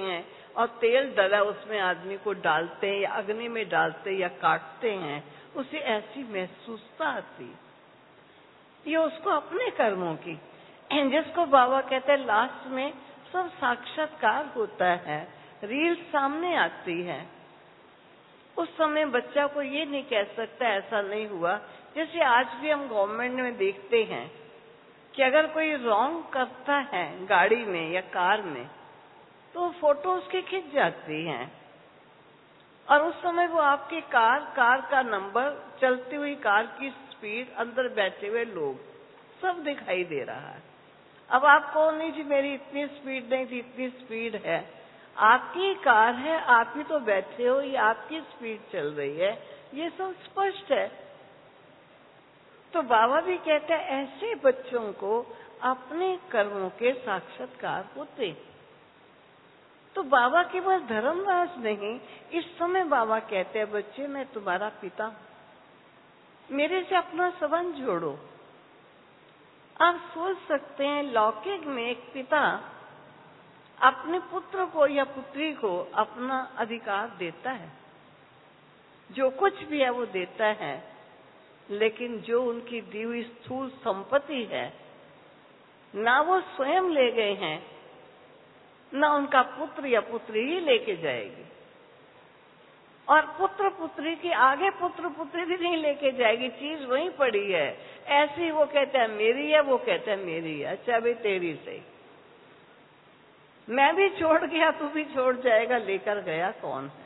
Speaker 1: और तेल डला उसमें आदमी को डालते हैं या अग्नि में डालते या काटते हैं, उसे ऐसी महसूसता आती। ये उसको अपने कर्मों की, जिसको बाबा कहते हैं लास्ट में सब साक्षात्कार होता है, रील सामने आती है। उस समय बच्चा को ये नहीं कह सकता ऐसा नहीं हुआ। जैसे आज भी हम गवर्नमेंट में देखते हैं कि अगर कोई रॉन्ग करता है गाड़ी में या कार में, तो फोटो उसकी खिंच जाती हैं और उस समय वो आपकी कार का नंबर, चलती हुई कार की स्पीड, अंदर बैठे हुए लोग, सब दिखाई दे रहा है। अब आप कहो नहीं जी मेरी इतनी स्पीड नहीं थी, इतनी स्पीड है। आपकी कार है, आप ही तो बैठे हो, ये आपकी स्पीड चल रही है, ये सब स्पष्ट है। तो बाबा भी कहते हैं ऐसे बच्चों को अपने कर्मों के साक्षात्कार होते। तो बाबा केवल धर्मराज नहीं, इस समय बाबा कहते हैं बच्चे मैं तुम्हारा पिता हूं, मेरे से अपना संबंध जोड़ो। आप सोच सकते हैं लौकिक में एक पिता अपने पुत्र को या पुत्री को अपना अधिकार देता है, जो कुछ भी है वो देता है, लेकिन जो उनकी दी हुई स्थूल संपत्ति है ना वो स्वयं ले गए हैं, ना उनका पुत्र या पुत्री ही लेके जाएगी, और पुत्र पुत्री के आगे पुत्र पुत्री भी नहीं लेके जाएगी, चीज वहीं पड़ी है। ऐसे ही वो कहते हैं मेरी है, वो कहते हैं मेरी है, अच्छा भाई तेरी सही, मैं भी छोड़ गया तू भी छोड़ जाएगा, लेकर गया कौन है।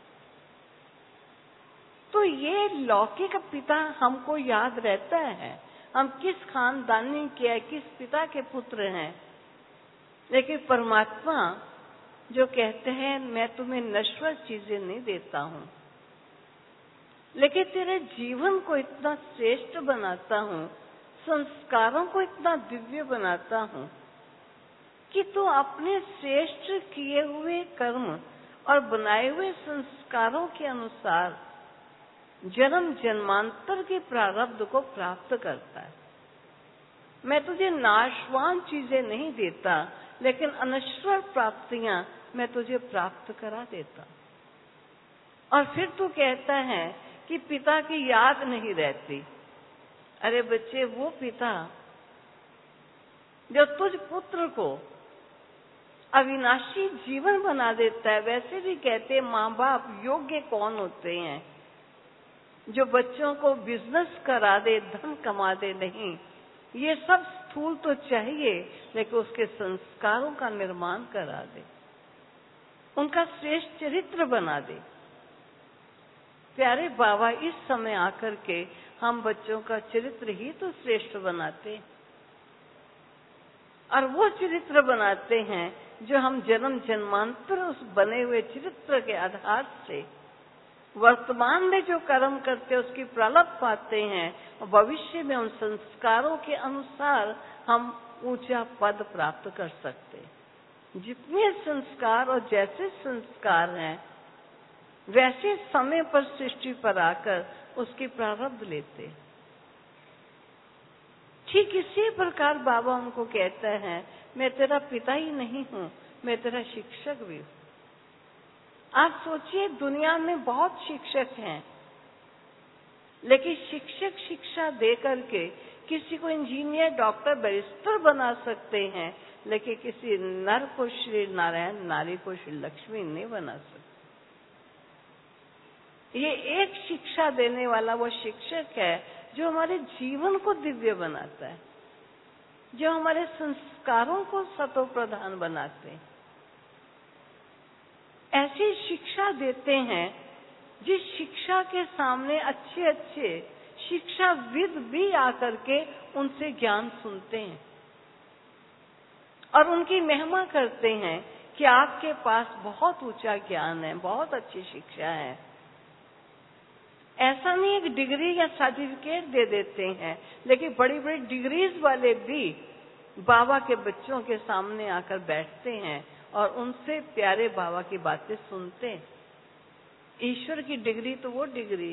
Speaker 1: तो ये लौकिक पिता हमको याद रहता है, हम किस खानदानी के, किस पिता के पुत्र हैं। लेकिन परमात्मा जो कहते हैं मैं तुम्हें नश्वर चीजें नहीं देता हूं, लेकिन तेरे जीवन को इतना श्रेष्ठ बनाता हूं, संस्कारों को इतना दिव्य बनाता हूं कि तू अपने श्रेष्ठ किए हुए कर्म और बनाए हुए संस्कारों के अनुसार जन्म जन्मांतर के प्रारब्ध को प्राप्त करता है। मैं तुझे नाशवान चीजें नहीं देता, लेकिन अनश्वर प्राप्तियां मैं तुझे प्राप्त करा देता। और फिर तू कहता है कि पिता की याद नहीं रहती। अरे बच्चे, वो पिता जो तुझ पुत्र को अविनाशी जीवन बना देता है, वैसे भी कहते हैं माँ बाप योग्य कौन होते हैं, जो बच्चों को बिजनेस करा दे, धन कमा दे नहीं। ये सब स्थूल तो चाहिए, लेकिन उसके संस्कारों का निर्माण करा दे, उनका श्रेष्ठ चरित्र बना दे। प्यारे बाबा, इस समय आकर के हम बच्चों का चरित्र ही तो श्रेष्ठ बनाते, और वो चरित्र बनाते हैं जो हम जन्म जन्मांतर उस बने हुए चरित्र के आधार से वर्तमान में जो कर्म करते उसकी प्राप्त पाते हैं, और भविष्य में उन संस्कारों के अनुसार हम ऊंचा पद प्राप्त कर सकते। जितने संस्कार और जैसे संस्कार हैं, वैसे समय पर सृष्टि पर आकर उसकी प्रारब्ध लेते। ठीक इसी प्रकार बाबा हमको कहता है मैं तेरा पिता ही नहीं हूं, मैं तेरा शिक्षक भी हूं। आप सोचिए, दुनिया में बहुत शिक्षक हैं, लेकिन शिक्षक शिक्षा दे करके किसी को इंजीनियर, डॉक्टर, बैरिस्टर बना सकते हैं, लेकिन किसी नर को श्री नारायण, नारी को श्री लक्ष्मी नहीं बना सकते। ये एक शिक्षा देने वाला वो शिक्षक है जो हमारे जीवन को दिव्य बनाता है, जो हमारे संस्कारों को सतो प्रधान बनाते हैं। ऐसी शिक्षा देते हैं जिस शिक्षा के सामने अच्छे अच्छे शिक्षाविद भी आकर के उनसे ज्ञान सुनते हैं और उनकी महिमा करते हैं कि आपके पास बहुत ऊंचा ज्ञान है, बहुत अच्छी शिक्षा है। ऐसा नहीं एक डिग्री या सर्टिफिकेट दे देते हैं, लेकिन बड़ी बड़ी डिग्रीज वाले भी बाबा के बच्चों के सामने आकर बैठते हैं और उनसे प्यारे बाबा की बातें सुनते हैं। ईश्वर की डिग्री तो वो डिग्री,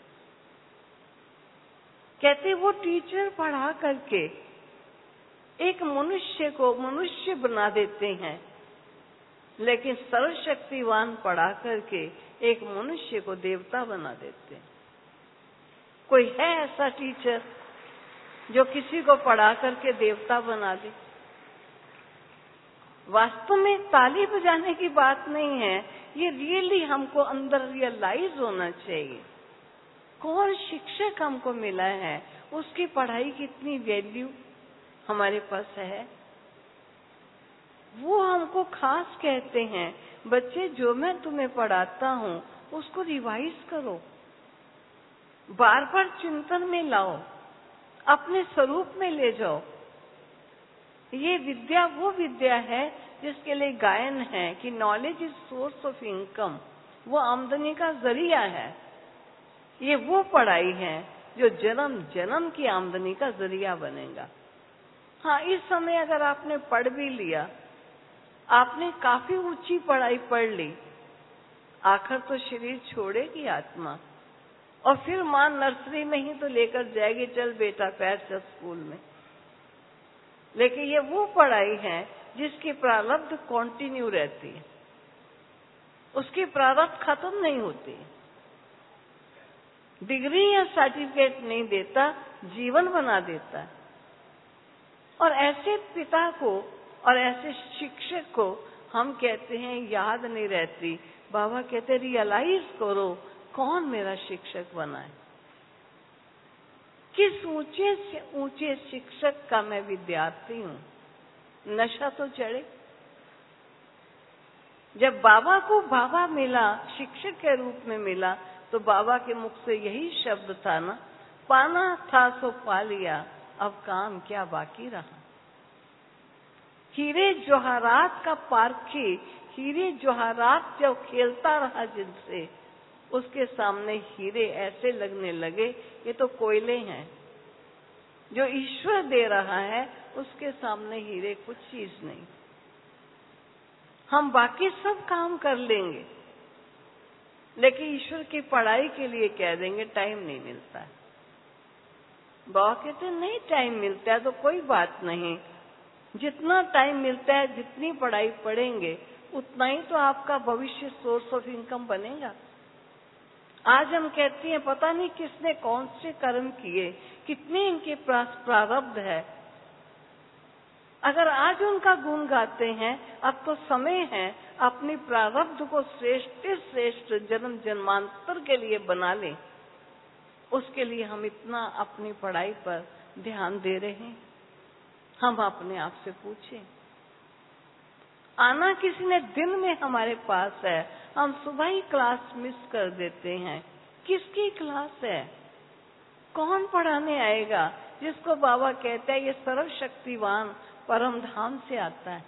Speaker 1: कहते वो टीचर पढ़ा करके एक मनुष्य को मनुष्य बना देते हैं, लेकिन सर्वशक्तिवान पढ़ा करके एक मनुष्य को देवता बना देते हैं। कोई है ऐसा टीचर जो किसी को पढ़ा करके देवता बना दे? वास्तव में ताली बजाने की बात नहीं है, ये रियली हमको अंदर रियलाइज होना चाहिए। कौन शिक्षक हमको मिला है, उसकी पढ़ाई कितनी वैल्यू हमारे पास है, वो हमको खास कहते हैं, बच्चे जो मैं तुम्हें पढ़ाता हूं उसको रिवाइज करो, बार बार चिंतन में लाओ, अपने स्वरूप में ले जाओ। ये विद्या वो विद्या है जिसके लिए गायन है कि knowledge is source of income, वो आमदनी का जरिया है। ये वो पढ़ाई है जो जन्म जन्म की आमदनी का जरिया बनेगा। हाँ, इस समय अगर आपने पढ़ भी लिया, आपने काफी ऊंची पढ़ाई पढ़ ली, आखिर तो शरीर छोड़ेगी आत्मा, और फिर मां नर्सरी में ही तो लेकर जाएगी, चल बेटा पैर चल स्कूल में। लेकिन ये वो पढ़ाई है जिसकी प्रारब्ध कंटिन्यू रहती है, उसकी प्रारब्ध खत्म नहीं होती। डिग्री या सर्टिफिकेट नहीं देता, जीवन बना देता है। और ऐसे पिता को और ऐसे शिक्षक को हम कहते हैं याद नहीं रहती। बाबा कहते रियलाइज करो कौन मेरा शिक्षक बना है, किस ऊंचे से ऊंचे शिक्षक का मैं विद्यार्थी हूं। नशा तो चढ़े। जब बाबा को बाबा मिला, शिक्षक के रूप में मिला, तो बाबा के मुख से यही शब्द था ना, पाना था सो पा लिया, अब काम क्या बाकी रहा। हीरे जवाहरात का पारखी, हीरे जवाहरात जब खेलता रहा जिनसे, उसके सामने हीरे ऐसे लगने लगे ये तो कोयले हैं। जो ईश्वर दे रहा है उसके सामने हीरे कुछ चीज नहीं। हम बाकी सब काम कर लेंगे, लेकिन ईश्वर की पढ़ाई के लिए कह देंगे टाइम नहीं मिलता है। बाबा कहते नहीं टाइम मिलता है तो कोई बात नहीं, जितना टाइम मिलता है, जितनी पढ़ाई पढ़ेंगे उतना ही तो आपका भविष्य सोर्स ऑफ इनकम बनेगा। आज हम कहते हैं पता नहीं किसने कौन से कर्म किए, कितने इनके प्रारब्ध है। अगर आज उनका गुण गाते हैं, अब तो समय है अपनी प्रारब्ध को श्रेष्ठ श्रेष्ठ जन्म जन्मांतर के लिए बना लें। उसके लिए हम इतना अपनी पढ़ाई पर ध्यान दे रहे हैं। हम अपने आप से पूछें, आना किसी ने दिन में हमारे पास है, हम सुबह ही क्लास मिस कर देते हैं। किसकी क्लास है? कौन पढ़ाने आएगा? जिसको बाबा कहता है ये सर्वशक्तिवान परम धाम से आता है।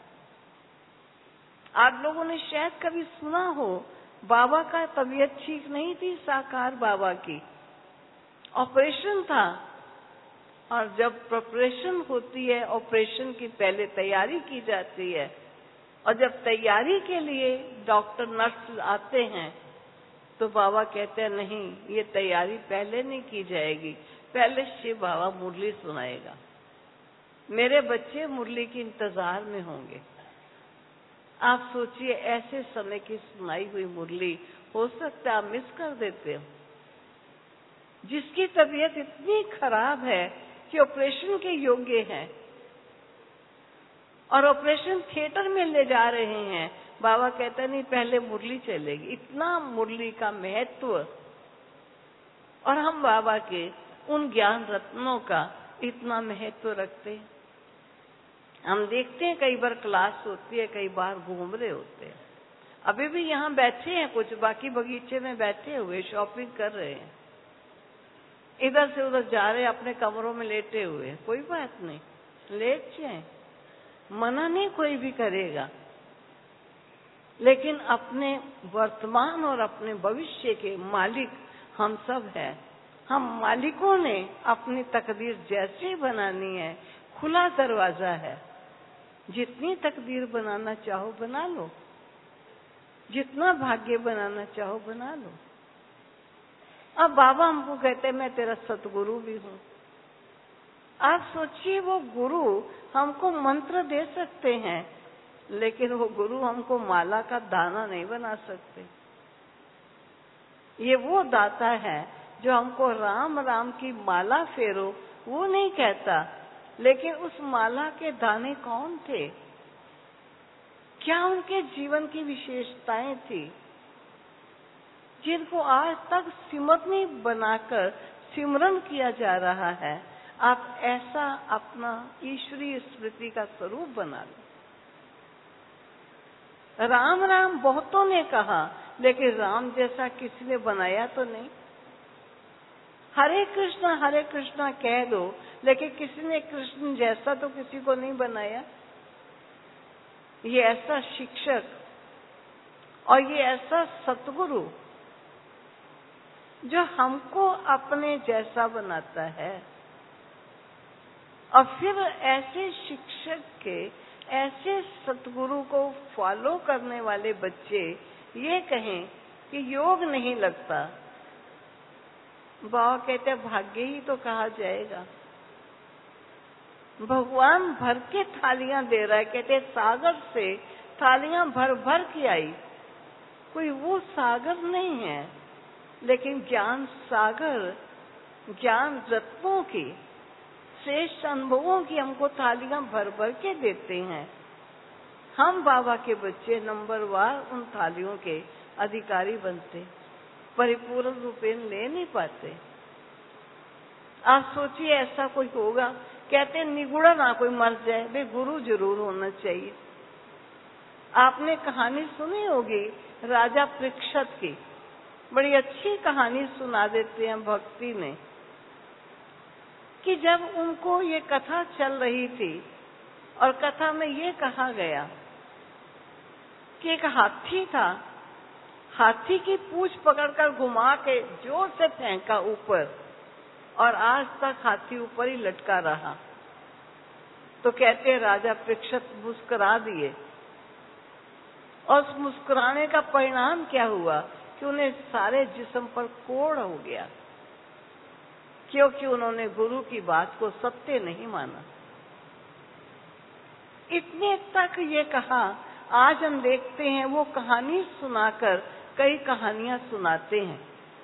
Speaker 1: आप लोगों ने शायद कभी सुना हो, बाबा का तबीयत ठीक नहीं थी, साकार बाबा की ऑपरेशन था, और जब प्रिपरेशन होती है, ऑपरेशन की पहले तैयारी की जाती है, और जब तैयारी के लिए डॉक्टर नर्स आते हैं तो बाबा कहते हैं नहीं, ये तैयारी पहले नहीं की जाएगी, पहले शिव बाबा मुरली सुनाएगा, मेरे बच्चे मुरली के इंतजार में होंगे। आप सोचिए ऐसे समय की सुनाई हुई मुरली हो सकता है आप मिस कर देते हो। जिसकी तबीयत इतनी खराब है कि ऑपरेशन के योग्य है और ऑपरेशन थिएटर में ले जा रहे हैं, बाबा कहते नहीं पहले मुरली चलेगी। इतना मुरली का महत्व, और हम बाबा के उन ज्ञान रत्नों का इतना महत्व रखते हैं। हम देखते हैं कई बार क्लास होती है, कई बार घूम रहे होते हैं। अभी भी यहाँ बैठे हैं कुछ, बाकी बगीचे में बैठे हुए शॉपिंग कर रहे हैं, इधर से उधर जा रहे हैं, अपने कमरों में लेटे हुए। कोई बात नहीं, लेट जाए, मना नहीं कोई भी करेगा, लेकिन अपने वर्तमान और अपने भविष्य के मालिक हम सब हैं। हम मालिकों ने अपनी तकदीर जैसे बनानी है, खुला दरवाजा है। जितनी तकदीर बनाना चाहो बना लो, जितना भाग्य बनाना चाहो बना लो। अब बाबा हमको कहते हैं मैं तेरा सतगुरु भी हूं। आप सोचिए वो गुरु हमको मंत्र दे सकते हैं, लेकिन वो गुरु हमको माला का दाना नहीं बना सकते। ये वो दाता है जो हमको राम राम की माला फेरो वो नहीं कहता, लेकिन उस माला के दाने कौन थे, क्या उनके जीवन की विशेषताएं थी, जिनको आज तक सिमरनी बनाकर सिमरन किया जा रहा है। आप ऐसा अपना ईश्वरीय स्मृति का स्वरूप बना लो। राम राम बहुतों ने कहा, लेकिन राम जैसा किसी ने बनाया तो नहीं। हरे कृष्णा कह दो, लेकिन किसी ने कृष्ण जैसा तो किसी को नहीं बनाया। ये ऐसा शिक्षक और ये ऐसा सतगुरु जो हमको अपने जैसा बनाता है, और फिर ऐसे शिक्षक के, ऐसे सतगुरु को फॉलो करने वाले बच्चे ये कहें कि योग नहीं लगता, बाबा कहते हैं भाग्य ही तो कहा जाएगा। भगवान भर के थालियां दे रहा है, कहते सागर से थालियां भर भर के आई। कोई वो सागर नहीं है, लेकिन ज्ञान सागर, ज्ञान रत्नों की, श्रेष्ठ अनुभवों की हमको थालियां भर भर के देते हैं। हम बाबा के बच्चे नंबरवार उन थालियों के अधिकारी बनते, परिपूर्ण रूपेण ले नहीं पाते। आप सोचिए ऐसा कोई होगा, कहते निगुड़ा ना कोई मर जाए, वे गुरु जरूर होना चाहिए। आपने कहानी सुनी होगी राजा परीक्षित की, बड़ी अच्छी कहानी सुना देते हैं भक्ति में, कि जब उनको ये कथा चल रही थी और कथा में ये कहा गया कि एक हाथी था, हाथी की पूंछ पकड़कर घुमा के जोर से फेंका ऊपर, और आज तक हाथी ऊपर ही लटका रहा। तो कहते राजा परीक्षित मुस्कुरा दिए, और उस मुस्कुराने का परिणाम क्या हुआ कि उन्हें सारे जिस्म पर कोढ़ हो गया, क्योंकि उन्होंने गुरु की बात को सत्य नहीं माना। इतने तक ये कहा। आज हम देखते हैं वो कहानी सुनाकर कई कहानियां सुनाते हैं,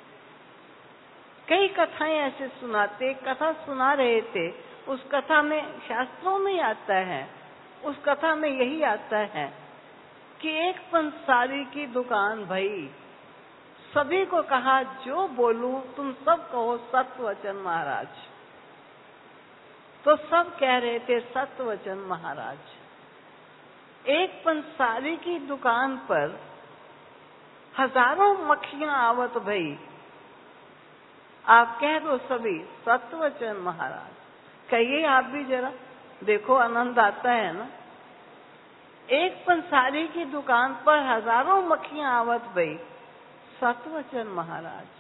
Speaker 1: कई कथाएं ऐसे सुनाते। कथा सुना रहे थे, उस कथा में शास्त्रों में आता है, उस कथा में यही आता है कि एक पंसारी की दुकान भई, सभी को कहा जो बोलूं तुम सब कहो सत्य वचन महाराज। तो सब कह रहे थे सत्य वचन महाराज। एक पंसारी की दुकान पर हजारों मक्खियां आवत भई, आप कह दो सभी सत्य वचन महाराज। कहिए आप भी जरा, देखो आनंद आता है ना। एक पंसारी की दुकान पर हजारों मक्खियां आवत भई, सतवचन महाराज।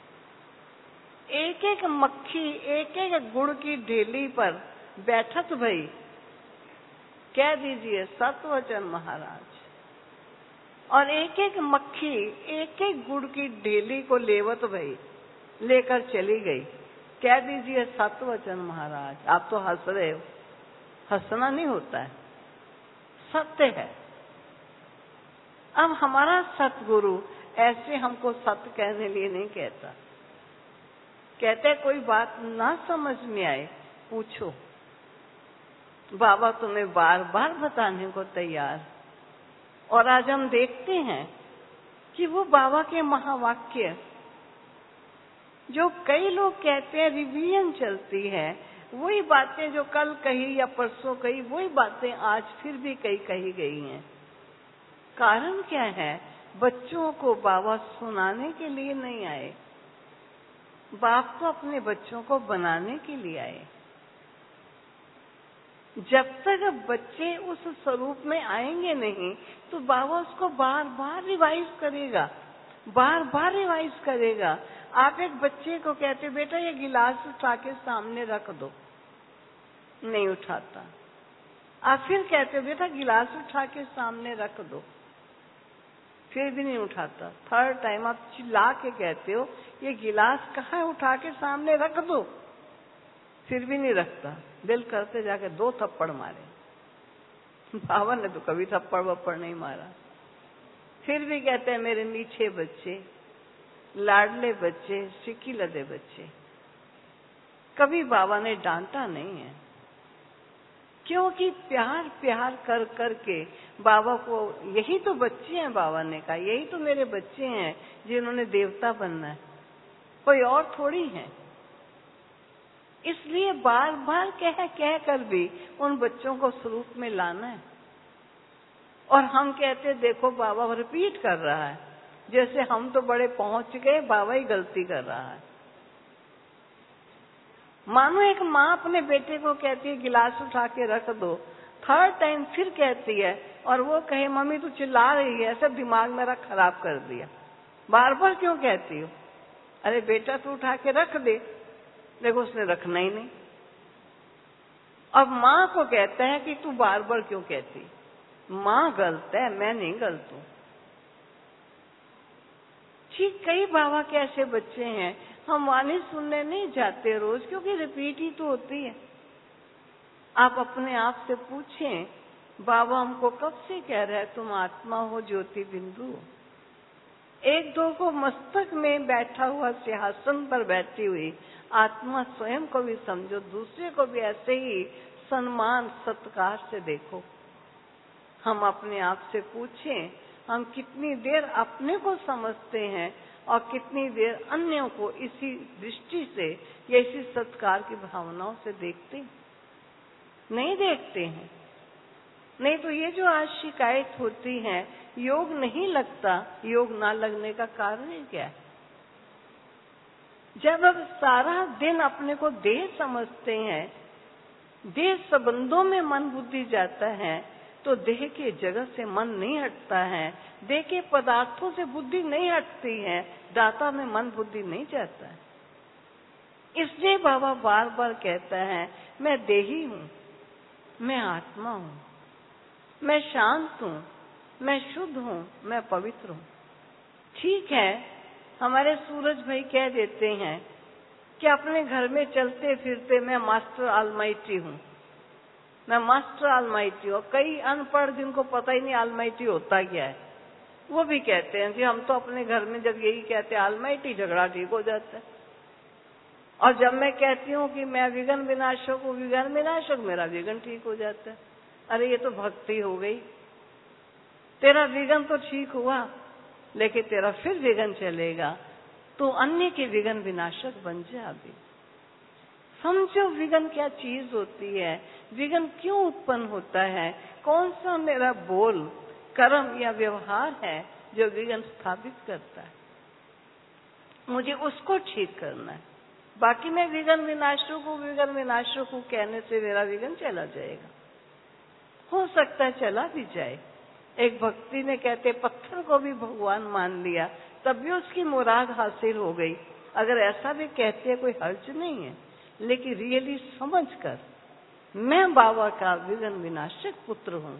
Speaker 1: एक एक मक्खी एक एक गुड़ की ढेली पर बैठत भई, कह दीजिए सतवचन महाराज। और एक एक मक्खी एक एक गुड़ की ढेली को लेवत भई, लेकर चली गई, कह दीजिए सतवचन महाराज। आप तो हंस रहे हो, हंसना नहीं होता है, सत्य है। अब हमारा सतगुरु ऐसे हमको सत्य कहने लिए नहीं कहता, कहते कोई बात ना समझ में आए पूछो, बाबा तुम्हें बार बार बताने को तैयार। और आज हम देखते हैं कि वो बाबा के महावाक्य जो कई लोग कहते हैं रिवीजन चलती है, वही बातें जो कल कही या परसों कही, वही बातें आज फिर भी कही गई हैं। कारण क्या है? बच्चों को बाबा सुनाने के लिए नहीं आए, बाप तो अपने बच्चों को बनाने के लिए आए। जब तक बच्चे उस स्वरूप में आएंगे नहीं, तो बाबा उसको बार बार रिवाइज करेगा, बार बार रिवाइज करेगा। आप एक बच्चे को कहते बेटा ये गिलास उठा के सामने रख दो, नहीं उठाता। आप फिर कहते बेटा गिलास उठा के सामने रख दो, फिर भी नहीं उठाता। थर्ड टाइम आप चिल्ला के कहते हो ये गिलास कहाँ है, उठा के सामने रख दो, फिर भी नहीं रखता। दिल करते जाके 2 थप्पड़ मारे। बाबा ने तो कभी थप्पड़ वप्पड़ नहीं मारा, फिर भी कहते हैं मेरे मीठे बच्चे, लाडले बच्चे, सिक्की लदे बच्चे। कभी बाबा ने डांटा नहीं है, क्योंकि प्यार प्यार कर कर के बाबा को, यही तो बच्चे हैं, बाबा ने कहा यही तो मेरे बच्चे हैं जिन्होंने देवता बनना है, कोई और थोड़ी है। इसलिए बार बार कह कर भी उन बच्चों को स्वरूप में लाना है। और हम कहते देखो बाबा रिपीट कर रहा है, जैसे हम तो बड़े पहुंच गए, बाबा ही गलती कर रहा है। मानो एक माँ अपने बेटे को कहती है गिलास उठा के रख दो, थर्ड टाइम फिर कहती है और वो कहे मम्मी तू चिल्ला रही है, ऐसा दिमाग मेरा खराब कर दिया, बार बार क्यों कहती हो? अरे बेटा तू उठा के रख दे, देखो उसने रखना ही नहीं। अब माँ को कहता है कि तू बार बार क्यों कहती? माँ गलत है, मैं नहीं गलत हूं। ठीक, कई बाबा के ऐसे बच्चे हैं, हम वाणी सुनने नहीं जाते रोज, क्योंकि रिपीट ही तो होती है। आप अपने आप से पूछें, बाबा हमको कब से कह रहा है तुम आत्मा हो, ज्योति बिंदु। एक दो को मस्तक में बैठा हुआ सिंहासन पर बैठी हुई आत्मा स्वयं को भी समझो, दूसरे को भी ऐसे ही सम्मान सत्कार से देखो। हम अपने आप से पूछें, हम कितनी देर अपने को समझते हैं और कितनी देर अन्यों को इसी दृष्टि से या इसी सत्कार की भावनाओं से देखते हैं? नहीं देखते हैं। नहीं तो ये जो आज शिकायत होती है, योग नहीं लगता, योग ना लगने का कारण क्या है? जब अब सारा दिन अपने को देह समझते हैं, देह संबंधों में मन बुद्धि जाता है, तो देह के जगत से मन नहीं हटता है, देह के पदार्थों से बुद्धि नहीं हटती है, दाता में मन बुद्धि नहीं जाता है। इसलिए बाबा बार बार कहता है मैं देही हूं, मैं आत्मा हूं, मैं शांत हूं, मैं शुद्ध हूं, मैं पवित्र हूं। ठीक है, हमारे सूरज भाई कह देते हैं कि अपने घर में चलते फिरते मैं मास्टर ऑलमाइटी हूं, मैं मास्टर ऑलमाइटी हूं। कई अनपढ़ जिनको पता ही नहीं ऑलमाइटी होता क्या है, वो भी कहते हैं कि हम तो अपने घर में जब यही कहते हैं ऑलमाइटी, झगड़ा ठीक हो जाता है। और जब मैं कहती हूँ कि मैं विघ्न विनाशक हूँ, विघ्न विनाशक, मेरा विघ्न ठीक हो जाता है। अरे ये तो भक्ति हो गई, तेरा विघ्न तो ठीक हुआ लेकिन तेरा फिर विघ्न चलेगा, तो अन्य के विघ्न विनाशक बन जा। अभी समझो विघ्न क्या चीज होती है, विघ्न क्यों उत्पन्न होता है, कौन सा मेरा बोल, कर्म या व्यवहार है जो विघ्न स्थापित करता है। मुझे उसको ठीक करना है। बाकी मैं विघ्न विनाशक हूँ, विघ्न विनाशक हूँ कहने से मेरा विघ्न चला जाएगा, हो सकता है चला भी जाए। एक भक्ति ने कहते पत्थर को भी भगवान मान लिया, तब भी उसकी मुराद हासिल हो गई। अगर ऐसा भी कहते हैं कोई हर्ज नहीं है, लेकिन रियली समझकर मैं बाबा का विघ्न विनाशक पुत्र हूं,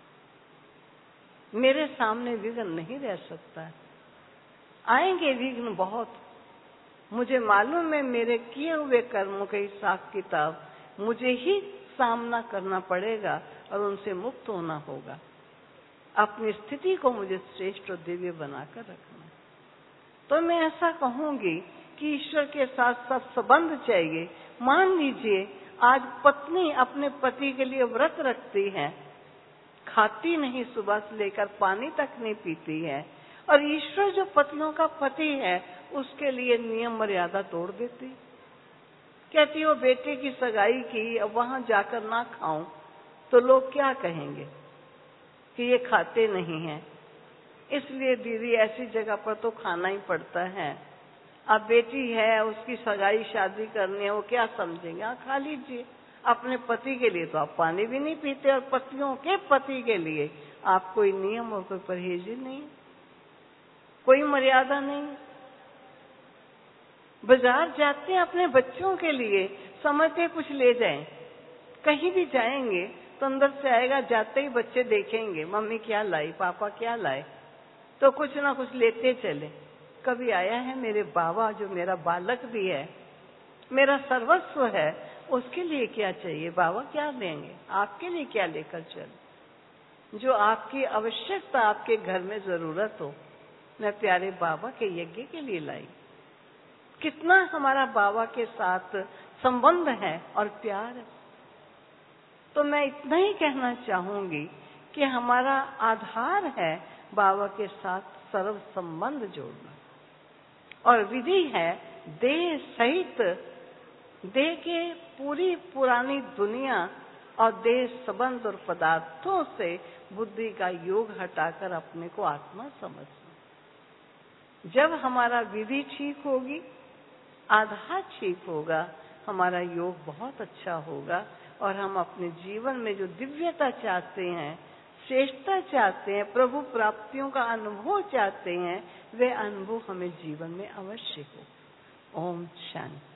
Speaker 1: मेरे सामने विघ्न नहीं रह सकता। आएंगे विघ्न बहुत, मुझे मालूम है मेरे किए हुए कर्मों के हिसाब किताब मुझे ही सामना करना पड़ेगा और उनसे मुक्त होना होगा। अपनी स्थिति को मुझे श्रेष्ठ और दिव्य बनाकर रखना। तो मैं ऐसा कहूंगी कि ईश्वर के साथ सब संबंध चाहिए। मान लीजिए आज पत्नी अपने पति के लिए व्रत रखती है, खाती नहीं, सुबह से लेकर पानी तक नहीं पीती है, और ईश्वर जो पतियों का पति है उसके लिए नियम मर्यादा तोड़ देती। कहती हो बेटे की सगाई की, अब वहां जाकर ना खाऊं तो लोग क्या कहेंगे कि ये खाते नहीं हैं, इसलिए दीदी ऐसी जगह पर तो खाना ही पड़ता है। अब बेटी है, उसकी सगाई शादी करनी है, वो क्या समझेंगे? हाँ खा लीजिए। अपने पति के लिए तो आप पानी भी नहीं पीते, और पतियों के पति के लिए आप कोई नियम और कोई परहेज ही नहीं, कोई मर्यादा नहीं। बाजार जाते हैं अपने बच्चों के लिए, समझते कुछ ले जाएं, कहीं भी जाएंगे तो अंदर से आएगा, जाते ही बच्चे देखेंगे मम्मी क्या लाई, पापा क्या लाए, तो कुछ ना कुछ लेते चले। कभी आया है मेरे बाबा जो मेरा बालक भी है, मेरा सर्वस्व है, उसके लिए क्या चाहिए, बाबा क्या देंगे, आपके लिए क्या लेकर चल। जो आपकी आवश्यकता, आपके घर में जरूरत हो, मैं प्यारे बाबा के यज्ञ के लिए लाई। कितना हमारा बाबा के साथ संबंध है और प्यार है। तो मैं इतना ही कहना चाहूंगी कि हमारा आधार है बाबा के साथ सर्व संबंध जोड़ना, और विधि है देह सहित, देह के पूरी पुरानी दुनिया और देह संबंध और पदार्थों से बुद्धि का योग हटाकर अपने को आत्मा समझना। जब हमारा विधि ठीक होगी, आधार ठीक होगा, हमारा योग बहुत अच्छा होगा और हम अपने जीवन में जो दिव्यता चाहते हैं, श्रेष्ठता चाहते हैं, प्रभु प्राप्तियों का अनुभव चाहते हैं, वे अनुभव हमें जीवन में अवश्य हो। ओम शांति।